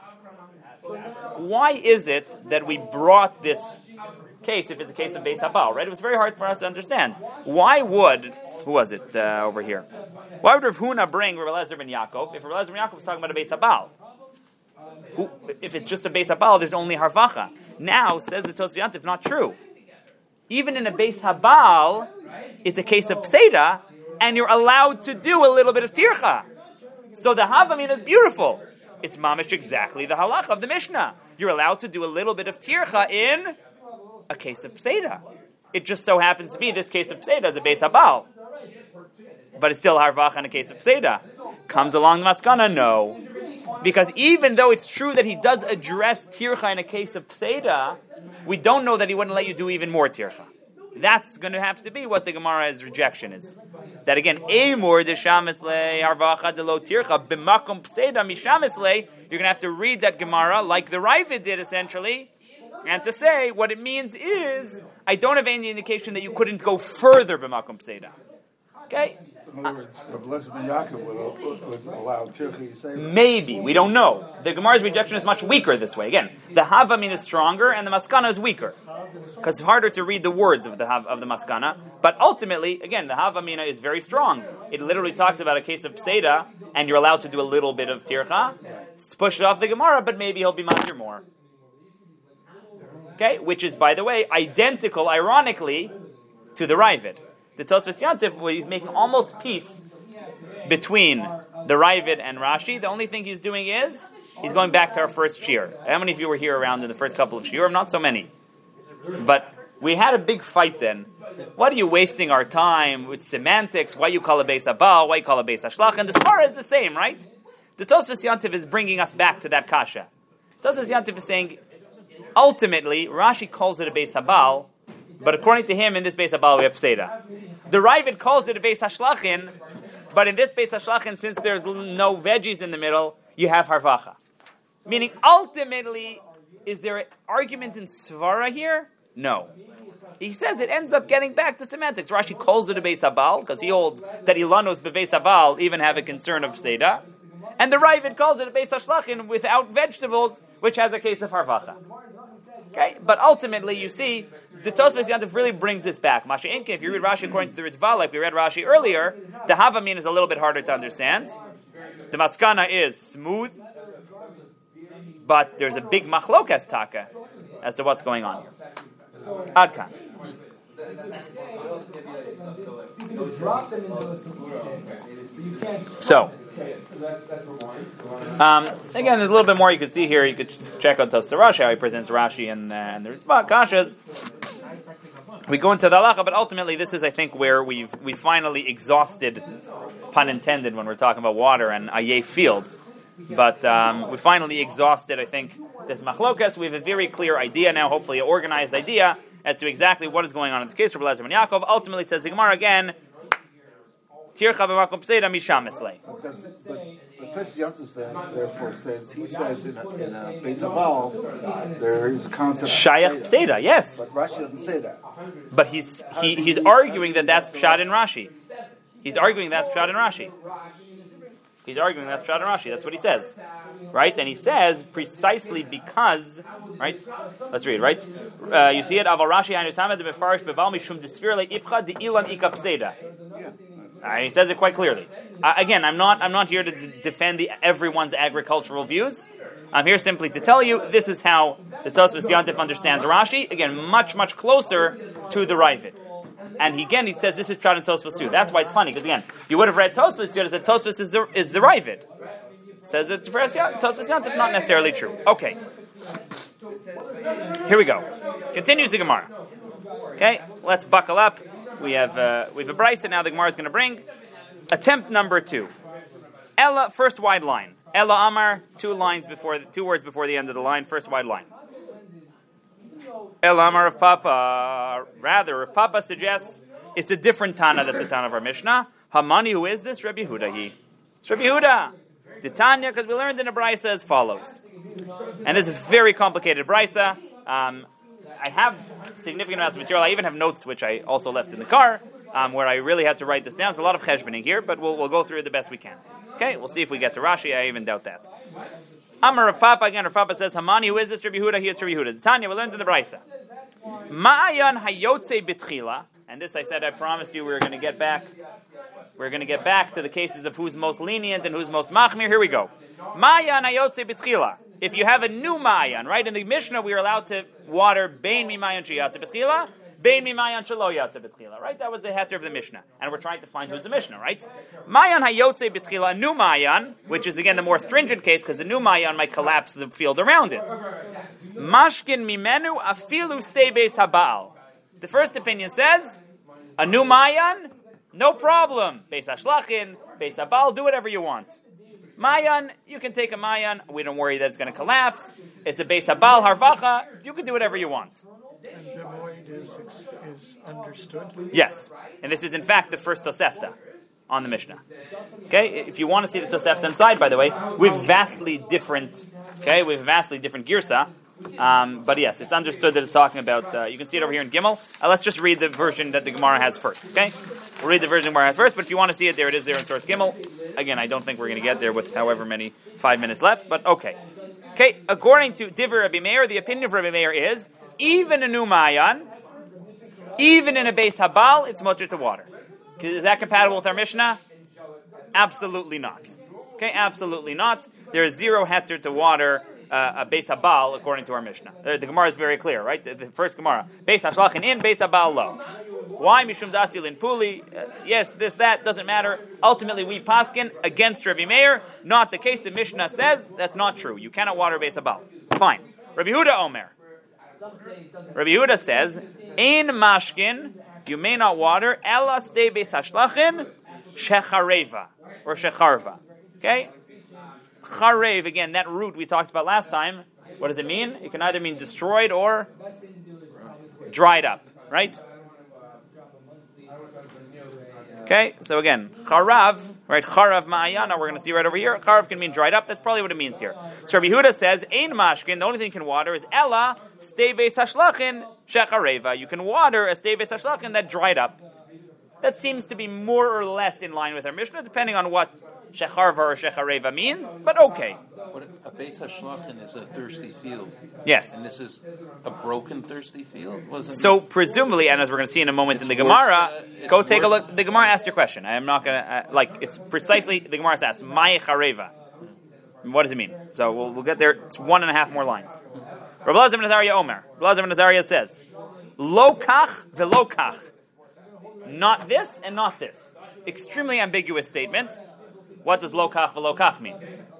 why is it that we brought this case if it's a case of Beis Habal, right? It was very hard for us to understand. Why would, who was it uh, over here? Why would Rav Huna bring Rav Eliezer ben Yaakov if Rav Eliezer ben Yaakov was talking about a Beis Habal? Who, if it's just a Beis Habal, there's only harvacha. Now, says the Tosfos Yantif, not true. Even in a Beis Habal, it's a case of Pseida, and you're allowed to do a little bit of Tircha. So the Havamina is beautiful. It's mamish exactly the halach of the Mishnah. You're allowed to do a little bit of Tircha in a case of Pseida. It just so happens to be this case of Pseida is a Beis Habal. But it's still harvach in a case of Pseida. Comes along the Maskana? No. Because even though it's true that he does address Tircha in a case of Pseida, we don't know that he wouldn't let you do even more Tircha. That's going to have to be what the Gemara's rejection is. That again, Eimur de Shamisle Harvacha de Lo Tircha b'makom Pseida Mishamisle. You're going to have to read that Gemara like the Ravid did essentially, and to say what it means is I don't have any indication that you couldn't go further b'makom Pseida. Okay. In other words, Rav Eliezer ben Yaakov would, would allow Tircha Yisera. Maybe, we don't know. The Gemara's rejection is much weaker this way. Again, the Havamin is stronger and the Maskana is weaker. Because it's harder to read the words of the of the Maskana. But ultimately, again, the Havamina is very strong. It literally talks about a case of Pseida, and you're allowed to do a little bit of Tircha. Push it off the Gemara, but maybe he'll be matir more. Okay, which is, by the way, identical, ironically, to the Ravid. The Tosfos Yantiv, where he's making almost peace between the Ravid and Rashi. The only thing he's doing is he's going back to our first shiur. How many of you were here around in the first couple of shiurim? Not so many. But we had a big fight then. What are you wasting our time with semantics? Why you call a Beis Habal? Why you call a Beis Hashlach? And the Svara is the same, right? The Tosfos Yantiv is bringing us back to that kasha. Tosfos Yantiv is saying, ultimately, Rashi calls it a Beis Habal, but according to him, in this Beis Habal we have Pseida. The Ravid calls it a Beis Hashlachin, but in this Beis Hashlachin, since there's no veggies in the middle, you have Harvacha. Meaning, ultimately, is there an argument in Svara here? No. He says it ends up getting back to semantics. Rashi calls it a Beis Habal, because he holds that Ilanos beVeis Habal even have a concern of Pseida. And the Ravid calls it a Beis Hashlachin without vegetables, which has a case of Harvacha. Okay, but ultimately, you see, the Tosfos Yantiv really brings this back. Masha Inkin, if you read Rashi according to the Ritva, like we read Rashi earlier, the Havamin is a little bit harder to understand. The Maskana is smooth, but there's a big machlokas taka as to what's going on here. Adkan. So, um, again, there's a little bit more you could see here. You could just check out Tosfos Rashi, how he presents Rashi and, uh, and the Ritva, Kashas. We go into the halacha, but ultimately this is, I think, where we've we finally exhausted, pun intended, when we're talking about water and ayeh fields. But um, we finally exhausted, I think, this machlokas. We have a very clear idea now, hopefully an organized idea, as to exactly what is going on in this case. Rabbi Elazar ben Yaakov ultimately says the Gemara again, Tircha b'makom pseida misham eslei. But Tosfos Yantiv therefore says, he says in a, in a Beis Habal, there is a concept Shayach of pseida, yes. But Rashi doesn't say that. But he's he, he's arguing that that's pshat in Rashi. He's arguing that's pshat in Rashi. He's arguing that's pshat in Rashi. That's what he says, right? And he says precisely because, right? Let's read, right? Uh, you see it. Aval Rashi hainu tamed befarish beval mishum desfir leipcha de ilan ika pseida. Uh, he says it quite clearly. Uh, again, I'm not I'm not here to d- defend the, everyone's agricultural views. I'm here simply to tell you this is how the Tosfos Yantiv understands Rashi. Again, much much closer to the Ravid. And he, again, he says this is Pshat in Tosfos too. That's why it's funny, because again, you would have read Tosfos, you would have said Tosfos is the is the Ravid. Says it for Tosfos Yantiv, not necessarily true. Okay, here we go. Continues the Gemara. Okay, let's buckle up. We have uh, we have a brisa now. The Gemara is going to bring attempt number two. Ella, first wide line. Ella Amar, two lines before, two words before the end of the line. First wide line. Ella Amar of Papa. Rather, if Papa suggests it's a different Tana that's the Tana of our Mishnah. Hamani, who is this? Rabbi Yehuda. He. It's Rabbi Yehuda. Titania, because we learned in a brisa as follows. And it's a very complicated brisa. Um, I have significant amounts of material. I even have notes which I also left in the car, um, where I really had to write this down. It's a lot of cheshboning here, but we'll we'll go through it the best we can. Okay, we'll see if we get to Rashi. I even doubt that. Amar Rav Papa, again, Rav Papa says, Hamani, who is this? Rabbi Yehuda, he is Rabbi Yehuda. Tanya, we learned in the Brisa. Ma'ayan hayotze bitchila, and this I said, I promised you we were going to get back. We're going to get back to the cases of who's most lenient and who's most machmir. Here we go. Ma'ayan hayotze bitchila. If you have a new ma'ayan, right? In the Mishnah, we are allowed to water bein mimayan sheyatze bitchila, bein mimayan shelo yatze bitchila, right? That was the heter of the Mishnah. And we're trying to find who's the Mishnah, right? Ma'ayan hayotze bitchila, a new ma'ayan, which is again the more stringent case, because the new ma'ayan might collapse the field around it. Mashkin mimenu afilu stay beis haba'al. The first opinion says, a new ma'ayan, no problem. Beis hashlachin, beis haba'al, do whatever you want. Mayan, you can take a Mayan. We don't worry that it's going to collapse. It's a Beis Habal Harvacha. You can do whatever you want. And Demoid is, is understood? Yes. And this is, in fact, the first Tosefta on the Mishnah. Okay? If you want to see the Tosefta inside, by the way, we have vastly different, okay, we have vastly different Girsa. Um, but yes, it's understood that it's talking about, uh, you can see it over here in Gimel. Uh, let's just read the version that the Gemara has first, okay? We'll read the version the Gemara has first, but if you want to see it, there it is there in source Gimel. Again, I don't think we're going to get there with however many five minutes left, but okay. Okay, according to Divrei Rabbi Meir, the opinion of Rabbi Meir is, even a new Mayan, even in a Beis Habal, it's mutter to water. Is that compatible with our Mishnah? Absolutely not. Okay, absolutely not. There is zero heter to water uh, a Beis Habal according to our Mishnah. The, the Gemara is very clear, right? The, the first Gemara, Beis Hashlachin in, Beis Habal lo. Why Mishum Dasi Lin Puli? Uh, yes, this that doesn't matter. Ultimately, we paskin against Rabbi Meir. Not the case. The Mishnah says that's not true. You cannot water Beis Habal. Fine. Rabbi Yehuda Omer. Rabbi Yehuda says, Ein mashkin, you may not water, ela stay beis hashlachin, shechareva, or shecharva. Okay? Charev, again, that root we talked about last time, what does it mean? It can either mean destroyed or dried up, right? Okay, so again, charav, right? Charav ma'ayana, we're going to see right over here. Charav can mean dried up. That's probably what it means here. So Rabbi Yehuda says, ein mashkin, the only thing you can water is ella, stay beis hashlachin, shechareva. You can water a stay beis hashlachin that dried up. That seems to be more or less in line with our Mishnah, depending on what shecharva or shechareva means, but okay. What, a Beis Hashlachin is a thirsty field. Yes. And this is a broken thirsty field? Wasn't So it? presumably, and as we're going to see in a moment It's in the worse Gemara, than a- it's go take a worse- look. The Gemara asked your question. I am not going to, uh, like, it's precisely, the Gemara asks, Mai Chareva. What does it mean? So we'll, we'll get there. It's one and a half more lines. Rabbi Elazar ben Azariah Omer. Rabbi Elazar ben Azariah says, Lo kach velo kach. Not this and not this. Extremely ambiguous statement. What does lo kach velo kach mean?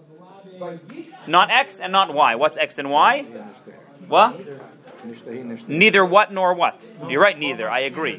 Not X and not Y. What's X and Y? What? Neither what nor what. You're right, neither. I agree.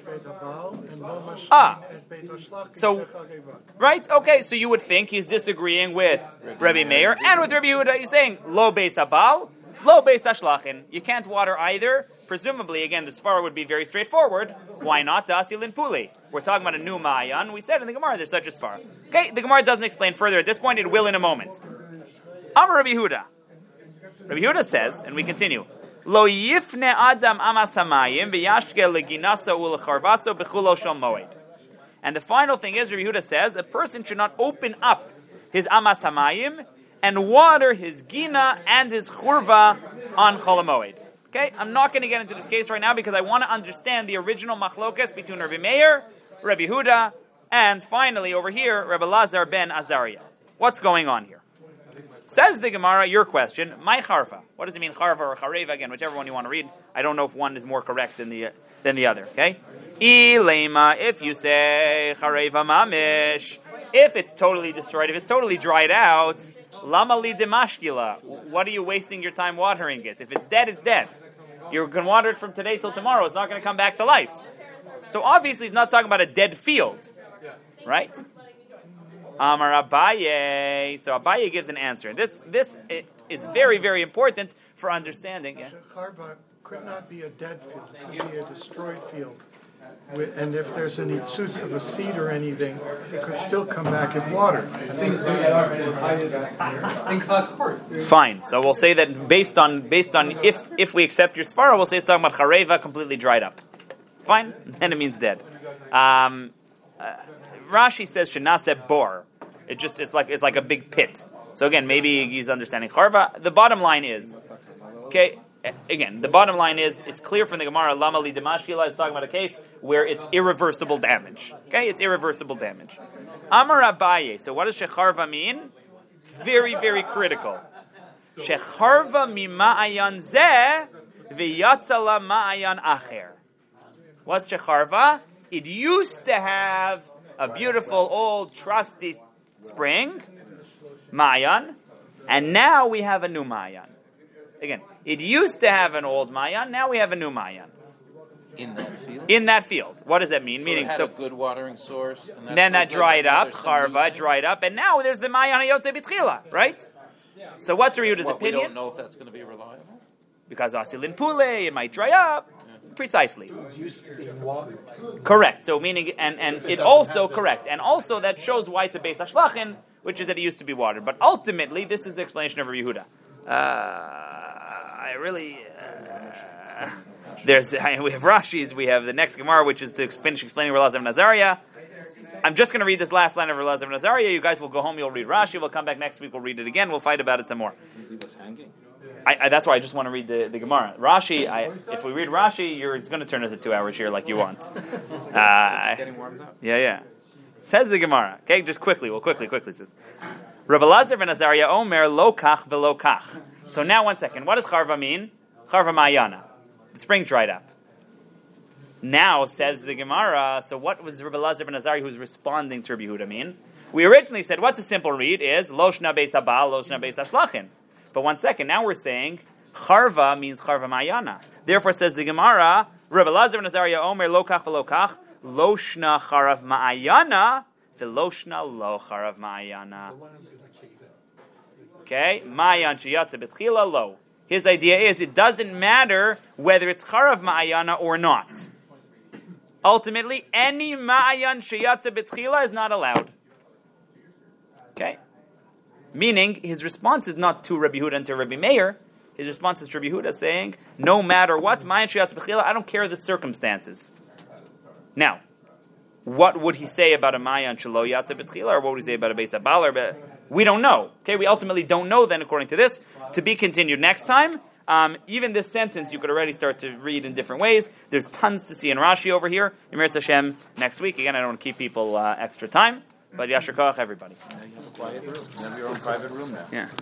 Ah. So, right? Okay, so you would think he's disagreeing with Rabbi Meir and with Rabbi Yehuda. He's saying, lo beis habal, lo beis hashlachin. You can't water either. Presumably, again, the svara would be very straightforward. Why not? Dasi lin puli. We're talking about a new ma'ayan. We said in the Gemara there's such a svara. Okay, the Gemara doesn't explain further at this point. It will in a moment. Amar Rabbi Yehuda. Rabbi Yehuda says, and we continue, Lo yifne adam amas hamayim v'yashke leginasa u'lecharvaso b'chulo shel moed. And the final thing is, Rabbi Yehuda says, a person should not open up his amas hamayim and water his gina and his churva on chol hamoed. Okay, I'm not going to get into this case right now because I want to understand the original machlokas between Rabbi Meir, Rabbi Yehuda, and finally over here, Rabbi Elazar ben Azariah. What's going on here? Says the Gemara, your question, my charva. What does it mean, charva or chareva? Again, whichever one you want to read. I don't know if one is more correct than the uh, than the other. Okay, ilema. If you say chareva mamish, if it's totally destroyed, if it's totally dried out, lama li demashkila. What are you wasting your time watering it? If it's dead, it's dead. You can water it from today till tomorrow. It's not going to come back to life. So obviously, he's not talking about a dead field, right? Amar Abaye. So Abaye gives an answer. This this is very, very important for understanding. Yeah? Shecharva could not be a dead field. It could be a destroyed field. Wi- And if there's any tzutz of a seed or anything, it could still come back in water. Fine. So we'll say that based on based on if if we accept your svara, we'll say it's talking about chareva completely dried up. Fine. Then it means dead. Um, uh, Rashi says shenase bor. It just it's like it's like a big pit. So again, maybe he's understanding charva. The bottom line is, okay. Again, the bottom line is it's clear from the Gemara. Lama li demashkila is talking about a case where it's irreversible damage. Okay, it's irreversible damage. Amar Abaye. So what does shecharva mean? Very, very critical. Shecharva mima'ayan zeh v'yatzala ma'ayan acher. What's shecharva? It used to have a beautiful old trusty spring, ma'ayan, and now we have a new ma'ayan. Again, it used to have an old ma'ayan, now we have a new ma'ayan. In that field? In that field. What does that mean? So Meaning, it had so a good watering source. And that's then that good, but dried now up, there's some new charva thing. dried up, and now there's the ma'ayan hayotze b'tchila, right? So what's Rabbi Yehuda's What, we opinion? don't know if that's going to be reliable? Because asilin pule, it might dry up. Precisely. Correct. So meaning, and, and it also, correct. And also that shows why it's a Beis Hashlachin, which is that it used to be watered. But ultimately, this is the explanation of Rabbi Yehuda. Uh, I really, uh, there's, we have Rashi's, we have the next Gemara, which is to finish explaining Rabbi Elazar ben Azariah. I'm just going to read this last line of Rabbi Elazar ben Azariah. You guys will go home, you'll read Rashi, we'll come back next week, we'll read it again, we'll fight about it some more. I, I, that's why I just want to read the, the Gemara. Rashi, I, if we read Rashi, you're, it's going to turn into two hours here like you want. Uh, Getting warmed up. yeah, yeah. Says the Gemara. Okay, just quickly, well, quickly, quickly. Says, Rabbi Lazar ben Azariah Omer lo kach velo kach. So now one second. What does charva mean? Charva ma'ayana. The spring dried up. Now says the Gemara. So what was Rabbi Lazar ben Azariah who's responding to Rabbi Yehuda mean? We originally said what's a simple read is lo shna beis habal, lo shna beis hashlachin. But one second. Now we're saying charva means charva ma'ayana. Therefore says the Gemara. Rabbi Lazar ben Azariah Omer lo kach velo kach lo shna charav ma'ayana. The loshna lo charav ma'ayana. Okay, ma'ayan sheyatsa betchila lo. His idea is it doesn't matter whether it's charav ma'ayana or not. Ultimately, any ma'ayan sheyatsa betchila is not allowed. Okay, meaning his response is not to Rabbi Yehuda and to Rabbi Meir. His response is to Rabbi Yehuda saying, no matter what, ma'ayan sheyatsa betchila, I don't care the circumstances. Now, what would he say about a Mayan Shelo Yatsa B'Tchila, or what would he say about a Beis Habal? We don't know. Okay, we ultimately don't know then, according to this. To be continued next time. Um, even this sentence you could already start to read in different ways. There's tons to see in Rashi over here. Yemir Hashem next week. Again, I don't want to keep people uh, extra time, but Yasher Koach, everybody. Now you have a quiet room. You have your own private room now. Yeah.